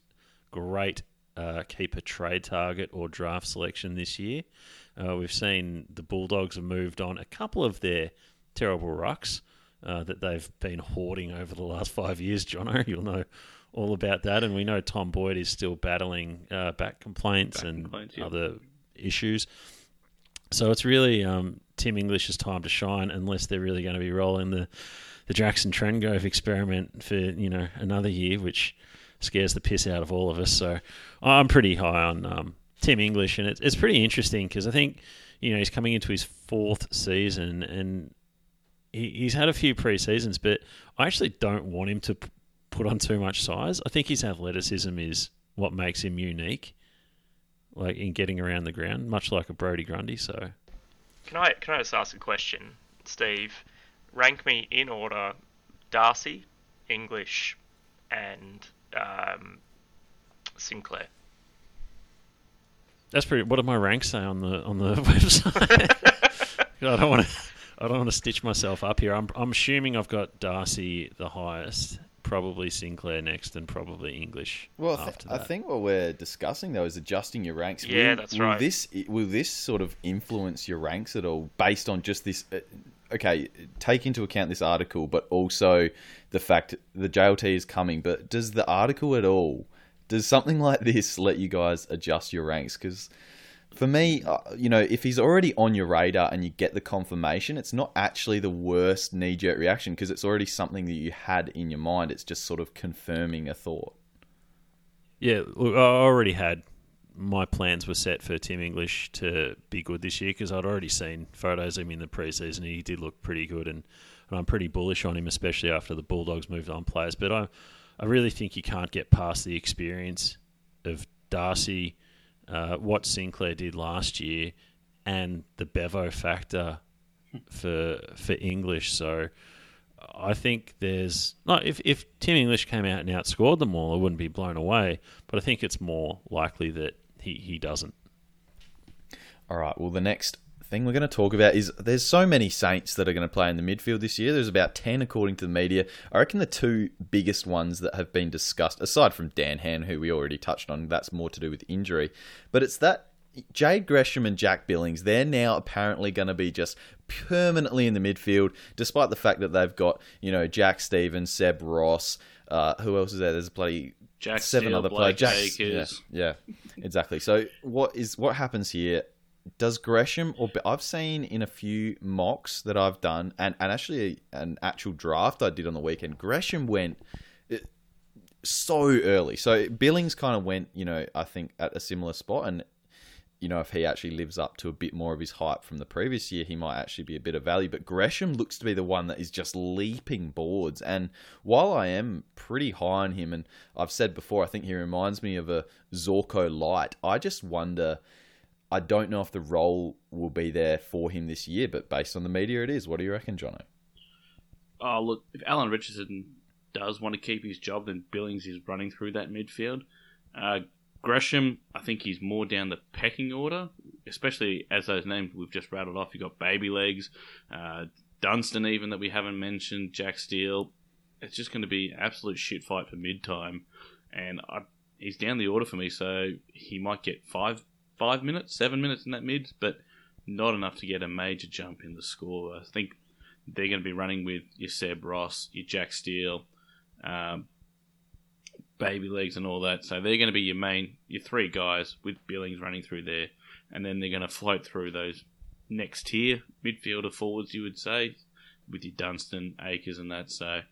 keeper trade target or draft selection this year. We've seen the Bulldogs have moved on a couple of their terrible rucks that they've been hoarding over the last 5 years, Jono. You'll know all about that. And we know Tom Boyd is still battling back complaints and other issues. So it's really Tim English's time to shine, unless they're really going to be rolling the Jackson Trengove experiment for another year, which scares the piss out of all of us. So I'm pretty high on Tim English, and it's pretty interesting because I think he's coming into his 4th season, and he's had a few pre-seasons, but I actually don't want him to put on too much size. I think his athleticism is what makes him unique, like in getting around the ground, much like a Brodie Grundy. So can I just ask a question, Steve? Rank me in order: Darcy, English, and Sinclair. That's pretty. What do my ranks say on the website? I don't want to stitch myself up here. I'm assuming I've got Darcy the highest, probably Sinclair next, and probably English. Well, after that. I think what we're discussing though is adjusting your ranks. Yeah, that's right. Will this sort of influence your ranks at all based on just this? Okay, take into account this article, but also the fact the JLT is coming. But does the article at all? Does something like this let you guys adjust your ranks? Because for me, if he's already on your radar and you get the confirmation, it's not actually the worst knee-jerk reaction because it's already something that you had in your mind. It's just sort of confirming a thought. Yeah, look, I already had my plans were set for Tim English to be good this year because I'd already seen photos of him in the preseason. He did look pretty good, and I'm pretty bullish on him, especially after the Bulldogs moved on players. But I really think you can't get past the experience of Darcy, what Sinclair did last year, and the Bevo factor for English. So I think there's if Tim English came out and outscored them all, I wouldn't be blown away. But I think it's more likely that he doesn't. All right. Well, the next thing we're going to talk about is there's so many Saints that are going to play in the midfield this year. There's about 10 according to the media. I reckon the 2 biggest ones that have been discussed, aside from Dan Hann, who we already touched on, that's more to do with injury, but it's that Jade Gresham and Jack Billings, they're now apparently going to be just permanently in the midfield, despite the fact that they've got, Jack Stevens, Seb Ross, who else is there? There's bloody Jack 7 Steele, other Blake players. Akers. Yeah, exactly. So what happens here? Does Gresham, I've seen in a few mocks that I've done, and actually an actual draft I did on the weekend, Gresham went so early. So Billings kind of went, I think at a similar spot, and if he actually lives up to a bit more of his hype from the previous year, he might actually be a bit of value. But Gresham looks to be the one that is just leaping boards. And while I am pretty high on him, and I've said before, I think he reminds me of a Zorko light, I just wonder, I don't know if the role will be there for him this year, but based on the media, it is. What do you reckon, Jono? Oh, look, if Alan Richardson does want to keep his job, then Billings is running through that midfield. Gresham, I think he's more down the pecking order, especially as those names we've just rattled off. You've got Baby Legs, Dunstan even that we haven't mentioned, Jack Steele. It's just going to be an absolute shit fight for mid-time. And he's down the order for me, so he might get 5 minutes, 7 minutes in that mid, but not enough to get a major jump in the score. I think they're going to be running with your Seb Ross, your Jack Steele, Baby Legs and all that. So they're going to be your 3 guys with Billings running through there. And then they're going to float through those next tier midfielder forwards, you would say, with your Dunstan, Akers and that. So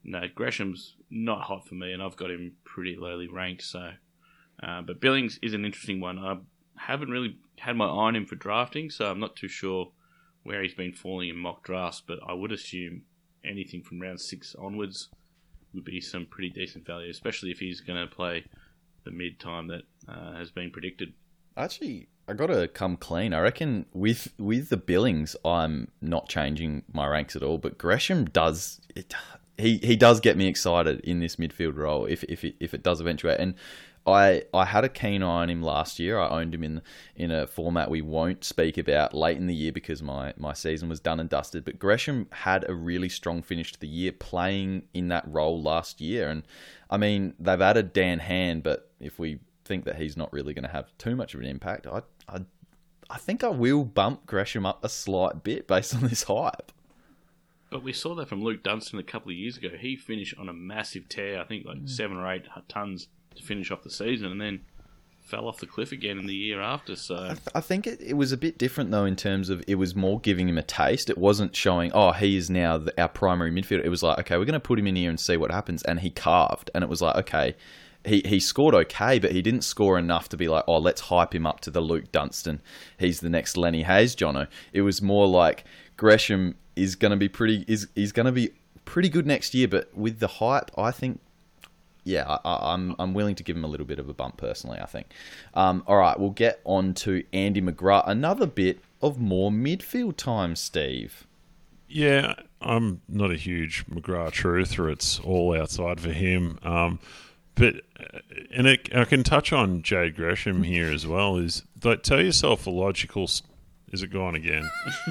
no, Gresham's not hot for me, and I've got him pretty lowly ranked. So, but Billings is an interesting one. I haven't really had my eye on him for drafting, so I'm not too sure where he's been falling in mock drafts. But I would assume anything from round 6 onwards would be some pretty decent value, especially if he's going to play the mid time that has been predicted. Actually, I got to come clean. I reckon with the Billings, I'm not changing my ranks at all. But Gresham does it. He does get me excited in this midfield role if it does eventuate. And I had a keen eye on him last year. I owned him in a format we won't speak about late in the year because my season was done and dusted. But Gresham had a really strong finish to the year playing in that role last year. And I mean, they've added Dan Hand, but if we think that he's not really going to have too much of an impact, I think I will bump Gresham up a slight bit based on this hype. But we saw that from Luke Dunstan a couple of years ago. He finished on a massive tear, I think like 7 or 8 tons to finish off the season, and then fell off the cliff again in the year after. So I think it was a bit different though in terms of it was more giving him a taste. It wasn't showing, he is now our primary midfielder. It was like, okay, we're going to put him in here and see what happens, and he carved, and it was like, okay, he scored okay, but he didn't score enough to be like, let's hype him up to the Luke Dunstan. He's the next Lenny Hayes, Jono. It was more like Gresham is going to be pretty good next year, but with the hype, I think, yeah, I'm willing to give him a little bit of a bump personally, I think. All right, we'll get on to Andy McGrath. Another bit of more midfield time, Steve. Yeah, I'm not a huge McGrath truther. It's all outside for him. But I can touch on Jade Gresham here as well. Is like, tell yourself a logical. Is it gone again?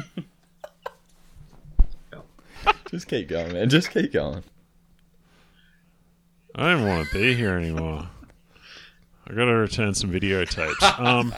Just keep going, man. Just keep going. I don't want to be here anymore. I got to return some videotapes.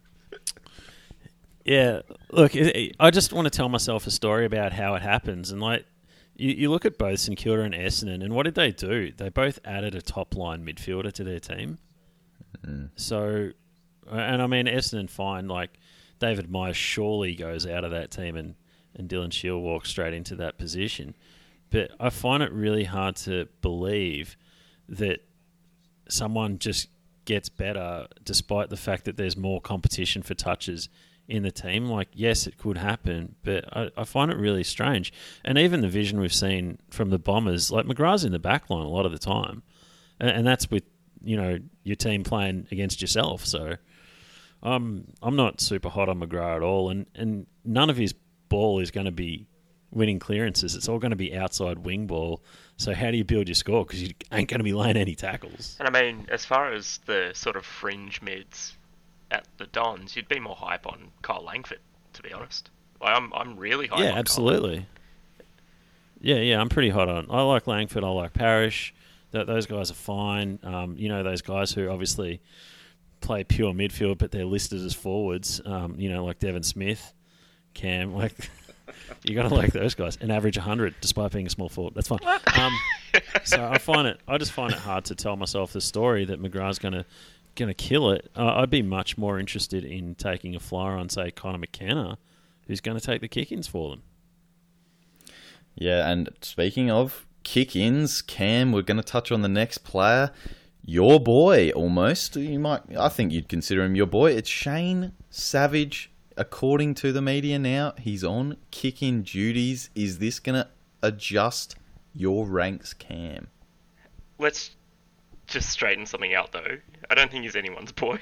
Yeah, look, I just want to tell myself a story about how it happens. And like, you look at both St Kilda and Essendon, and what did they do? They both added a top-line midfielder to their team. Mm. So, and I mean, Essendon, fine. Like, David Myers surely goes out of that team, and Dylan Shield walks straight into that position. But I find it really hard to believe that someone just gets better despite the fact that there's more competition for touches in the team. Like, yes, it could happen, but I find it really strange. And even the vision we've seen from the Bombers, like McGrath's in the back line a lot of the time. And that's with, your team playing against yourself. So I'm not super hot on McGrath at all. And none of his ball is going to be winning clearances. It's all going to be outside wing ball. So how do you build your score? Because you ain't going to be laying any tackles. And I mean, as far as the sort of fringe mids at the Dons, you'd be more hype on Kyle Langford, to be honest. Like, I'm really hype on Kyle. Absolutely. Yeah, I'm pretty hot on. I like Langford. I like Parrish. Those guys are fine. Those guys who obviously play pure midfield, but they're listed as forwards. Like Devon Smith, Cam, like. You got to like those guys and average 100 despite being a small forward. That's fine. So I just find it hard to tell myself the story that McGrath's going to kill it. I'd be much more interested in taking a flyer on, say, Connor McKenna, who's going to take the kick-ins for them. Yeah, and speaking of kick-ins, Cam, we're going to touch on the next player. Your boy, almost. I think you'd consider him your boy. It's Shane Savage. According to the media now, he's on kick-in duties. Is this going to adjust your ranks, Cam? Let's just straighten something out, though. I don't think he's anyone's boy.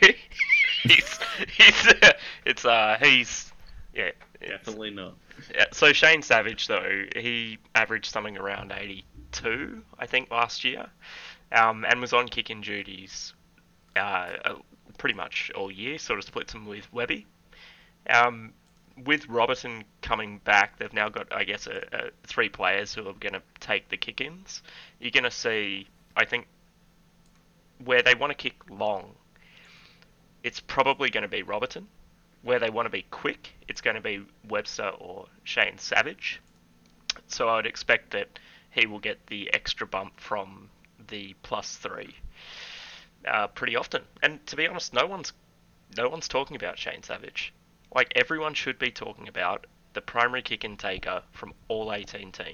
Definitely not. Yeah, so Shane Savage, though, he averaged something around 82, I think, last year, and was on kick-in duties pretty much all year, sort of splits them with Webby. With Robertson coming back, they've now got, I guess, 3 players who are going to take the kick-ins. You're going to see, I think, where they want to kick long, it's probably going to be Robertson. Where they want to be quick, it's going to be Webster or Shane Savage. So I would expect that he will get the extra bump from the +3 pretty often. And to be honest, no one's talking about Shane Savage. Like, everyone should be talking about the primary kick-in taker from all 18 teams.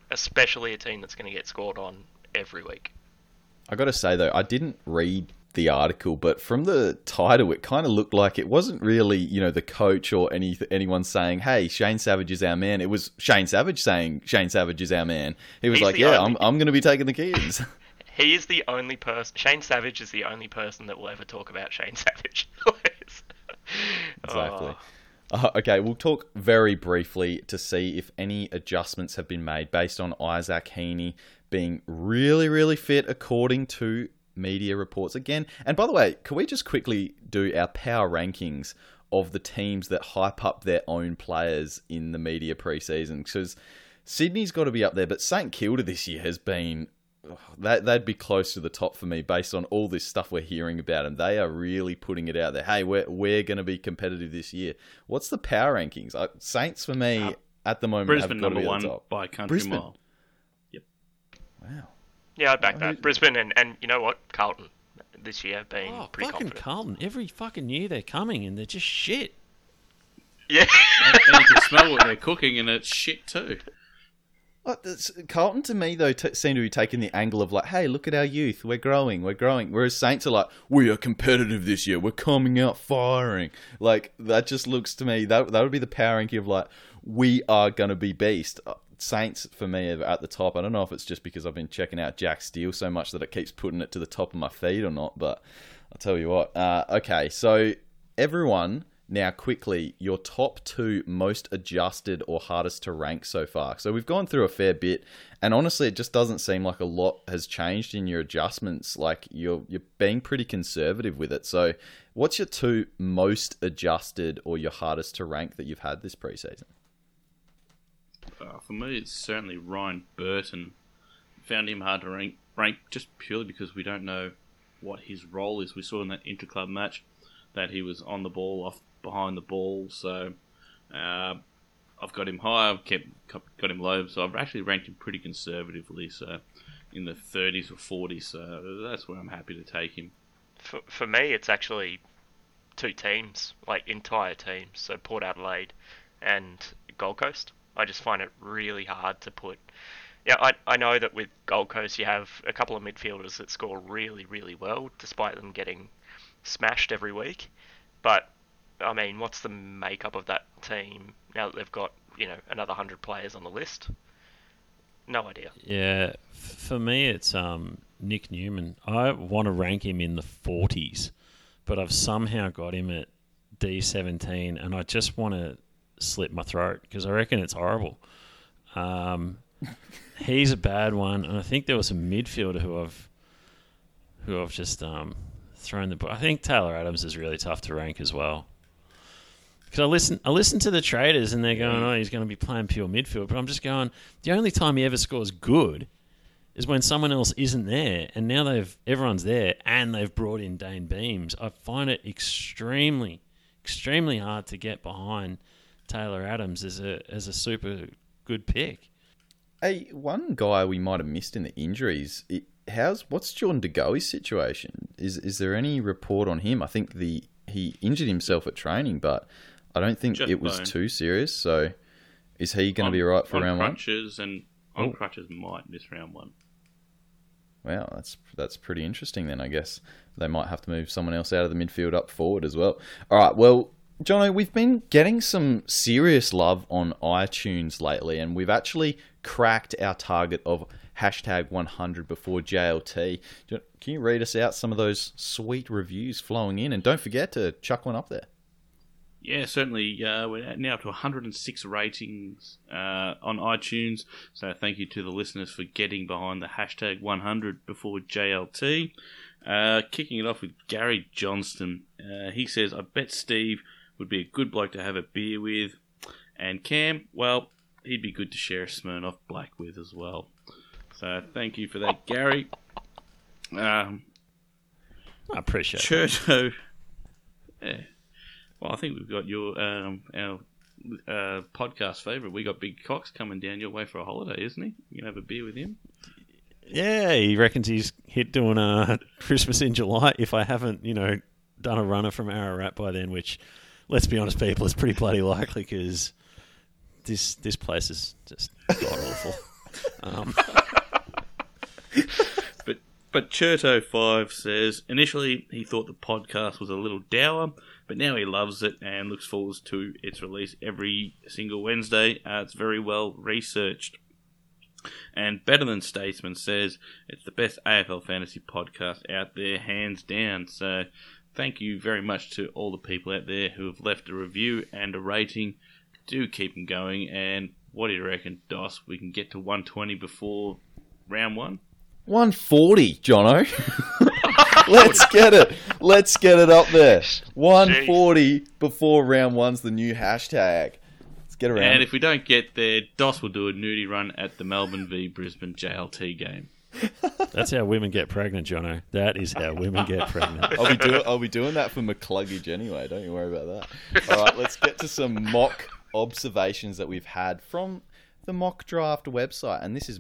especially a team that's going to get scored on every week. I got to say, though, I didn't read the article, but from the title, it kind of looked like it wasn't really, the coach or anyone saying, hey, Shane Savage is our man. It was Shane Savage saying Shane Savage is our man. He was like, I'm going to be taking the keys. He is the only person. Shane Savage is the only person that will ever talk about Shane Savage. Exactly. Okay, we'll talk very briefly to see if any adjustments have been made based on Isaac Heaney being really, really fit according to media reports again. And by the way, can we just quickly do our power rankings of the teams that hype up their own players in the media preseason? Because Sydney's got to be up there, but St Kilda this year has been... They'd be close to the top for me based on all this stuff we're hearing about, and they are really putting it out there. Hey, we're going to be competitive this year. What's the power rankings? Saints for me at the moment Brisbane have got to number be at one the top. by country Brisbane. mile. Yep. Wow. Yeah, I'd back that. Brisbane and you know what? Carlton this year being pretty fucking confident. Carlton. Every fucking year they're coming and they're just shit. Yeah. And you can smell what they're cooking, and it's shit too. Carlton to me though seem to be taking the angle of like, hey, look at our youth, we're growing. Whereas Saints are like, we are competitive this year, we're coming out firing. Like that just looks to me that would be the power ranking of like, we are gonna be beast. Saints for me are at the top. I don't know if it's just because I've been checking out Jack Steele so much that it keeps putting it to the top of my feed or not, but I'll tell you what. Okay, so everyone. Now, quickly, your top 2 most adjusted or hardest to rank so far. So we've gone through a fair bit, and honestly, it just doesn't seem like a lot has changed in your adjustments. Like, you're being pretty conservative with it. So what's your 2 most adjusted or your hardest to rank that you've had this preseason? For me, it's certainly Ryan Burton. Found him hard to rank just purely because we don't know what his role is. We saw in that interclub match that he was on the ball, off behind the ball, so I've got him high, I've got him low, so I've actually ranked him pretty conservatively, so in the 30s or 40s, so that's where I'm happy to take him. For me, it's actually 2 teams, like entire teams, so Port Adelaide and Gold Coast. I just find it really hard to put... Yeah, I know that with Gold Coast you have a couple of midfielders that score really, really well, despite them getting smashed every week, but I mean, what's the makeup of that team now that they've got, another 100 players on the list? No idea. Yeah, for me it's Nick Newman. I want to rank him in the 40s, but I've somehow got him at D17, and I just want to slit my throat because I reckon it's horrible. He's a bad one, and I think there was a midfielder who I've just thrown the book. I think Taylor Adams is really tough to rank as well. Because I listen to the traders and they're going, oh, he's going to be playing pure midfield. But I'm just going, the only time he ever scores good is when someone else isn't there. And now everyone's there and they've brought in Dane Beams. I find it extremely, extremely hard to get behind Taylor Adams as a super good pick. Hey, one guy we might have missed in the injuries. What's Jordan De Goey's situation? Is there any report on him? I think he injured himself at training, but I don't think it was too serious. So, is he going to be right for round 1? On crutches might miss round 1. Wow, that's pretty interesting. Then I guess they might have to move someone else out of the midfield up forward as well. All right, well, Jono, we've been getting some serious love on iTunes lately, and we've actually cracked our target of #100 before JLT. Can you read us out some of those sweet reviews flowing in? And don't forget to chuck one up there. Yeah, certainly. We're now up to 106 ratings on iTunes. So thank you to the listeners for getting behind the #100 before JLT. Kicking it off with Gary Johnston. He says, I bet Steve would be a good bloke to have a beer with. And Cam, well, he'd be good to share a Smirnoff Black with as well. So thank you for that, Gary. I appreciate it. Cherto. Yeah. Well, I think we've got your our podcast favourite. We got Big Cox coming down your way for a holiday, isn't he? You can have a beer with him. Yeah, he reckons he's hit doing Christmas in July if I haven't, done a runner from Ararat by then, which, let's be honest, people, is pretty bloody likely because this place is just god-awful. But Cherto5 says, initially he thought the podcast was a little dour, but now he loves it and looks forward to its release every single Wednesday. It's very well researched. And Better Than Statesman says, it's the best AFL fantasy podcast out there, hands down. So thank you very much to all the people out there who have left a review and a rating. Do keep them going. And what do you reckon, Dos? We can get to 120 before round one? 140, Jono. Let's get it up there. 140 before round one's the new hashtag. Let's get around. And if we don't get there, Dos will do a nudie run at the Melbourne v Brisbane JLT game. That's how women get pregnant, Jono. That is how women get pregnant. I'll be doing that for McCluggage anyway. Don't you worry about that. All right, let's get to some mock observations that we've had from the Mock Draft website, and this is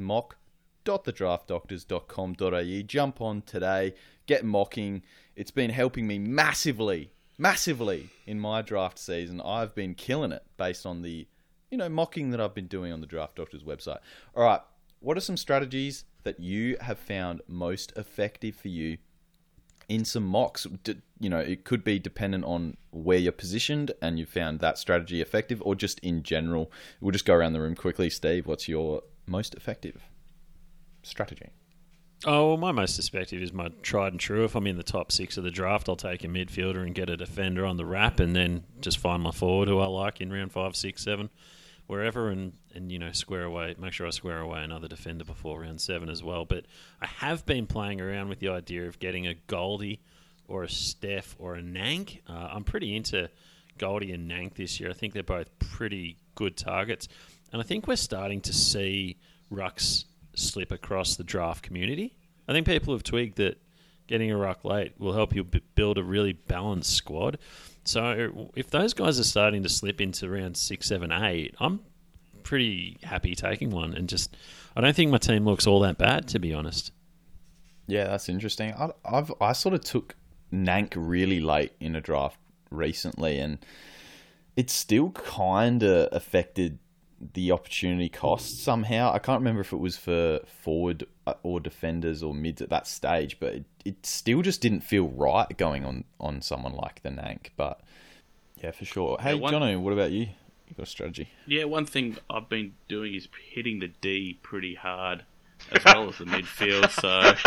mock.thedraftdoctors.com.au. Jump on today, get mocking. It's been helping me massively in my draft season. I've been killing it based on the, mocking that I've been doing on the Draft Doctors website. All right, what are some strategies that you have found most effective for you in some mocks? It could be dependent on where you're positioned and you found that strategy effective, or just in general. We'll just go around the room quickly. Steve, what's your most effective strategy? Oh, well, my most effective is my tried and true. If I'm in the top 6 of the draft, I'll take a midfielder and get a defender on the wrap, and then just find my forward who I like in round 5, 6, 7, wherever, and square away. Make sure I square away another defender before round 7 as well. But I have been playing around with the idea of getting a Goldie or a Steph or a Nank. I'm pretty into Goldie and Nank this year. I think they're both pretty good targets, and I think we're starting to see rucks slip across the draft community. I think people have twigged that getting a ruck late will help you build a really balanced squad. So if those guys are starting to slip into round 6, 7, 8, I'm pretty happy taking one. And I don't think my team looks all that bad, to be honest. Yeah, that's interesting. I sort of took Nank really late in a draft recently, and it still kind of affected the opportunity cost somehow. I can't remember if it was for forward or defenders or mids at that stage, but it still just didn't feel right going on someone like the Nank. But yeah, for sure. Hey, Jono, what about you? You got a strategy? Yeah, one thing I've been doing is hitting the D pretty hard, as well as the midfield. So,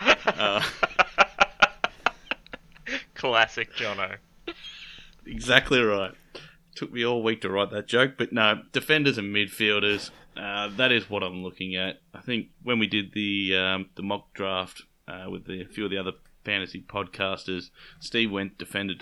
classic Jono. Exactly right. Took me all week to write that joke, but no, defenders and midfielders, that is what I'm looking at. I think when we did the mock draft with a few of the other fantasy podcasters, Steve went defender,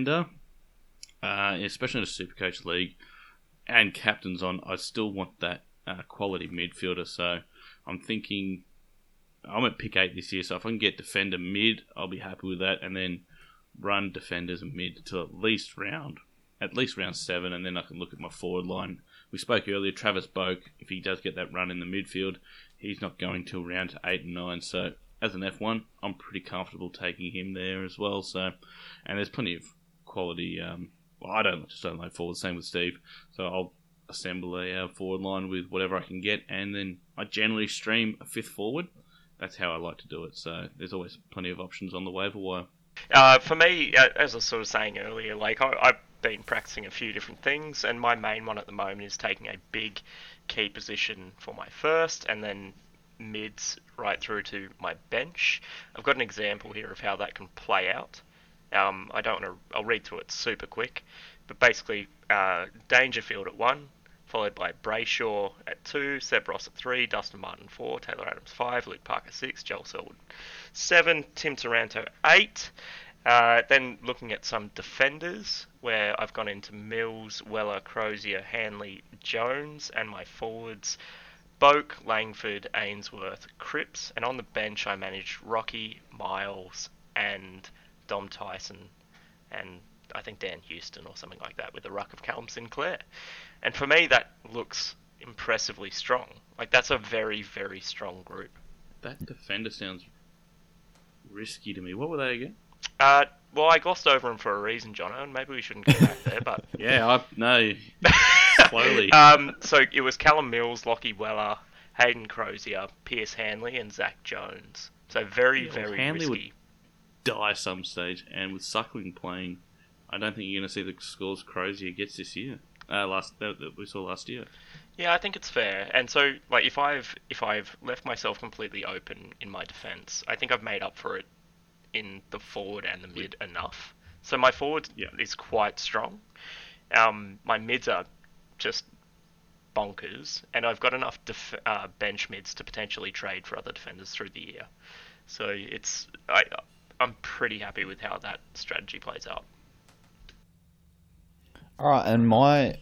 especially in a Supercoach league, and captains on. I still want that quality midfielder, so I'm thinking I'm at pick 8 this year, so if I can get defender mid, I'll be happy with that, and then run defenders and mid to at least round 7, and then I can look at my forward line. We spoke earlier, Travis Boak, if he does get that run in the midfield, he's not going till round 8 and 9, so as an F1, I'm pretty comfortable taking him there as well. So, and there's plenty of quality, I don't like forward, same with Steve, so I'll assemble a forward line with whatever I can get, and then I generally stream a 5th forward. That's how I like to do it, so there's always plenty of options on the waiver wire. For me, as I was sort of saying earlier, I've been practicing a few different things, and my main one at the moment is taking a big key position for my first, and then mids right through to my bench. I've got an example here of how that can play out. I'll read through it super quick, but basically, Dangerfield at 1, followed by Brayshaw at 2, Seb Ross at 3, Dustin Martin 4, Taylor Adams 5, Luke Parker 6, Joel Selwood 7, Tim Taranto 8. Then looking at some defenders, where I've gone into Mills, Weller, Crozier, Hanley, Jones, and my forwards, Boak, Langford, Ainsworth, Cripps, and on the bench I managed Rocky, Miles, and Dom Tyson, and I think Dan Houston or something like that, with the ruck of Callum Sinclair. And for me, that looks impressively strong. That's a very, very strong group. That defender sounds risky to me. What were they again? Well, I glossed over them for a reason, Jono, and maybe we shouldn't go back there, but... Yeah, no, slowly. So it was Callum Mills, Lockie Weller, Hayden Crozier, Pierce Hanley, and Zach Jones. So very, very Hanley risky. Die some stage, and with Suckling playing, I don't think you're going to see the scores Crozier gets this year. That we saw last year. Yeah, I think it's fair. And so, like, if I've left myself completely open in my defence, I think I've made up for it in the forward and the mid enough. So my forward is quite strong. My mids are just bonkers, and I've got enough bench mids to potentially trade for other defenders through the year. So I'm pretty happy with how that strategy plays out. All right, and my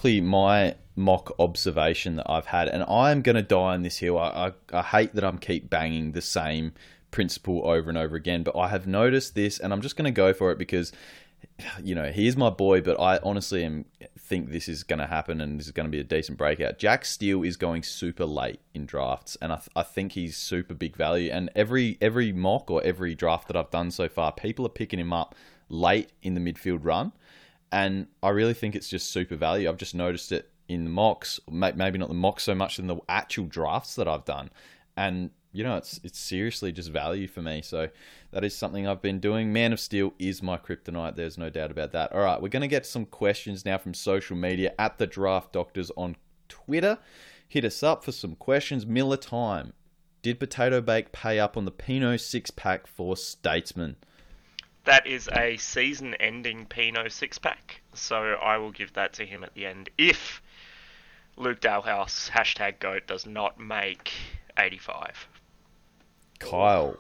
mock observation that I've had, and I'm going to die on this hill. I hate that I'm keep banging the same principle over and over again, but I have noticed this, and I'm just going to go for it because, you know, he is my boy, but I honestly think this is going to happen, and this is going to be a decent breakout. Jack Steele is going super late in drafts, and I think he's super big value. And every mock or every draft that I've done so far, people are picking him up late in the midfield run. And I really think it's just super value. I've just noticed it in the mocks, maybe not the mocks so much in the actual drafts that I've done. And, you know, it's seriously just value for me. So that is something I've been doing. Man of Steel is my kryptonite. There's no doubt about that. All right, we're going to get some questions now from social media at the Draft Doctors on Twitter. Hit us up for some questions. Miller Time. Did Potato Bake pay up on the Pinot 6-pack for Statesman? That is a season-ending Pinot 6-pack, so I will give that to him at the end if Luke Dalhouse, #GOAT, does not make 85. Kyle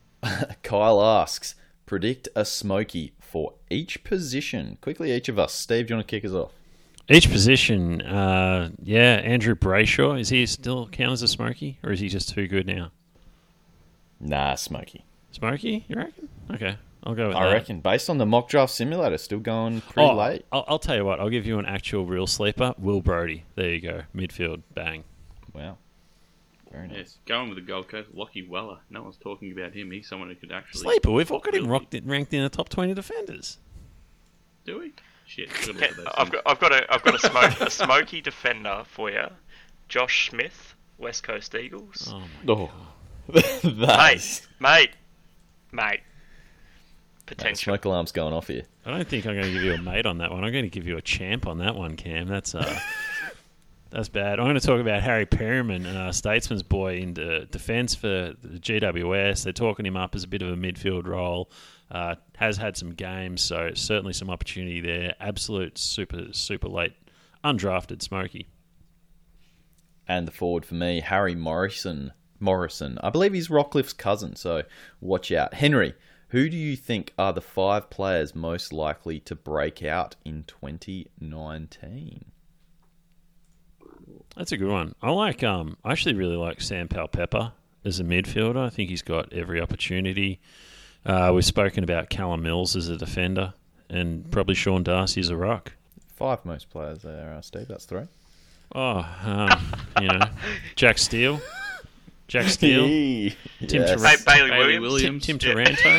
asks, predict a smoky for each position. Quickly, each of us. Steve, do you want to kick us off? Each position, Andrew Brayshaw, is he still count as a smoky, or is he just too good now? Nah, smoky. Smoky, you reckon? Okay. I'll go with that. I reckon, based on the mock draft simulator, still going pretty late. I'll tell you what, I'll give you an actual real sleeper. Will Brodie. There you go. Midfield. Bang. Wow. Very nice. Yes, going with the Gold Coast, Lockie Weller. No one's talking about him. He's someone who could actually... Sleeper. We've all got him ranked in the top 20 defenders. Do we? Shit. I've got a smoky defender for you. Josh Smith, West Coast Eagles. Oh, my God. Mate. Potential. Smoke alarm's going off here. I don't think I'm going to give you a mate on that one. I'm going to give you a champ on that one, Cam. That's bad. I'm going to talk about Harry Perryman, Statesman's boy in defence for the GWS. They're talking him up as a bit of a midfield role. Has had some games, so certainly some opportunity there. Absolute super late, undrafted Smokey. And the forward for me, Harry Morrison. I believe he's Rockcliffe's cousin, so watch out. Henry, who do you think are the 5 players most likely to break out in 2019? That's a good one. I actually really like Sam Powell-Pepper as a midfielder. I think he's got every opportunity. We've spoken about Callum Mills as a defender, and probably Sean Darcy as a ruck. 5 most players there, Steve. That's 3. Jack Steele. Tim Bailey Williams. Tim Taranto.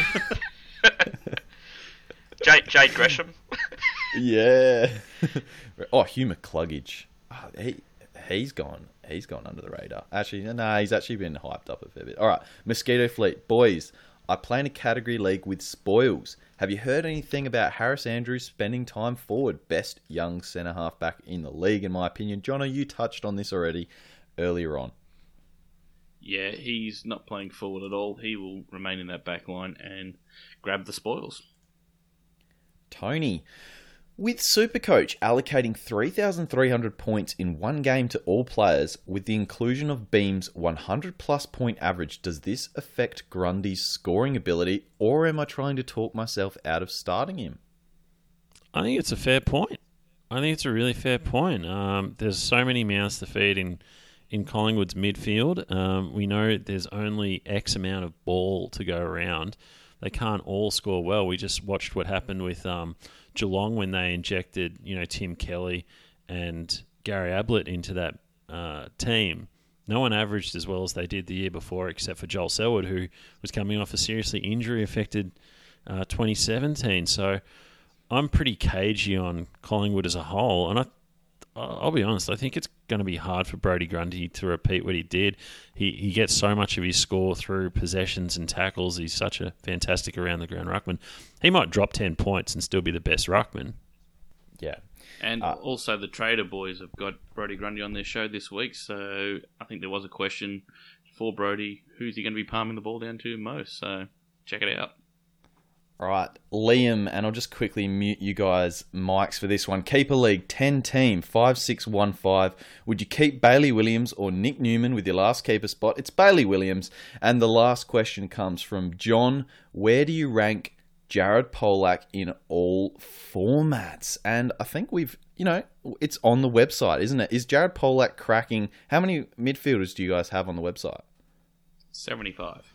Jade Gresham. Yeah. Hugh McCluggage. He's gone under the radar. Actually, no, he's actually been hyped up a fair bit. All right, Mosquito Fleet. Boys, I play in a category league with spoils. Have you heard anything about Harris Andrews spending time forward? Best young centre half back in the league, in my opinion. Jono, you touched on this already earlier on. Yeah, he's not playing forward at all. He will remain in that back line and grab the spoils. Tony, with Supercoach allocating 3,300 points in one game to all players with the inclusion of Beam's 100-plus point average, does this affect Grundy's scoring ability, or am I trying to talk myself out of starting him? I think it's a fair point. I think it's a really fair point. There's so many mouths to feed in Collingwood's midfield. We know there's only X amount of ball to go around. They can't all score well. We just watched what happened with Geelong when they injected, Tim Kelly and Gary Ablett into that team. No one averaged as well as they did the year before, except for Joel Selwood, who was coming off a seriously injury-affected 2017. So I'm pretty cagey on Collingwood as a whole, and I'll be honest, I think it's going to be hard for Brodie Grundy to repeat what he did. He gets so much of his score through possessions and tackles. He's such a fantastic around-the-ground ruckman. He might drop 10 points and still be the best ruckman. Yeah. And also the Trader boys have got Brodie Grundy on their show this week, so I think there was a question for Brodie, who's he going to be palming the ball down to most? So check it out. All right, Liam, and I'll just quickly mute you guys' mics for this one. Keeper League, 10-team, 5615. Would you keep Bailey Williams or Nick Newman with your last keeper spot? It's Bailey Williams. And the last question comes from John. Where do you rank Jared Polak in all formats? And I think it's on the website, isn't it? Is Jared Polak cracking? How many midfielders do you guys have on the website? 75.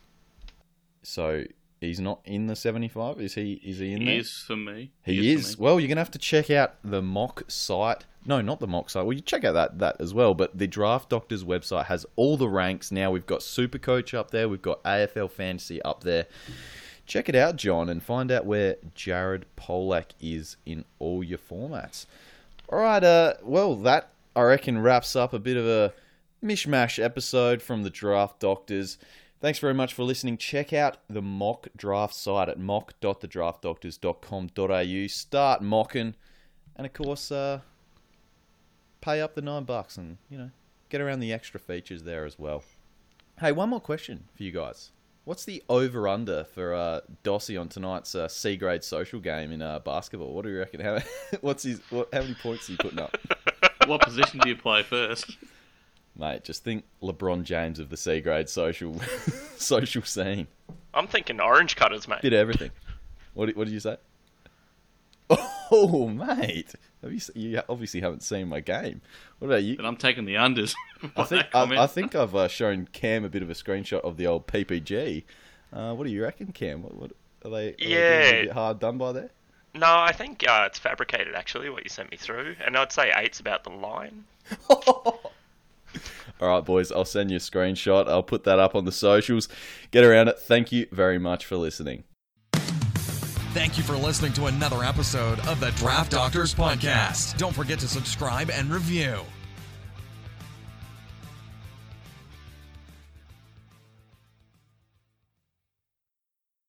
So he's not in the 75? Is he in there? He is for me. He is. Well, you're going to have to check out the mock site. No, not the mock site. Well, you check out that as well. But the Draft Doctors website has all the ranks. Now we've got Supercoach up there. We've got AFL Fantasy up there. Check it out, John, and find out where Jared Polak is in all your formats. All right, well, that, I reckon, wraps up a bit of a mishmash episode from the Draft Doctors. Thanks very much for listening. Check out the mock draft site at mock.thedraftdoctors.com.au. Start mocking, and of course, pay up the $9 and, get around the extra features there as well. Hey, one more question for you guys. What's the over-under for Dossie on tonight's C-grade social game in basketball? What do you reckon? How many points are you putting up? What position do you play first? Mate, just think LeBron James of the C-grade social scene. I'm thinking orange cutters, mate. Did everything. What did you say? Oh, mate. You obviously haven't seen my game. What about you? But I'm taking the unders. I think I've shown Cam a bit of a screenshot of the old PPG. What do you reckon, Cam? What are they getting a bit hard done by there? No, I think it's fabricated, actually, what you sent me through. And I'd say 8's about the line. All right, boys, I'll send you a screenshot. I'll put that up on the socials. Get around it. Thank you very much for listening. Thank you for listening to another episode of the Draft Doctors Podcast. Don't forget to subscribe and review.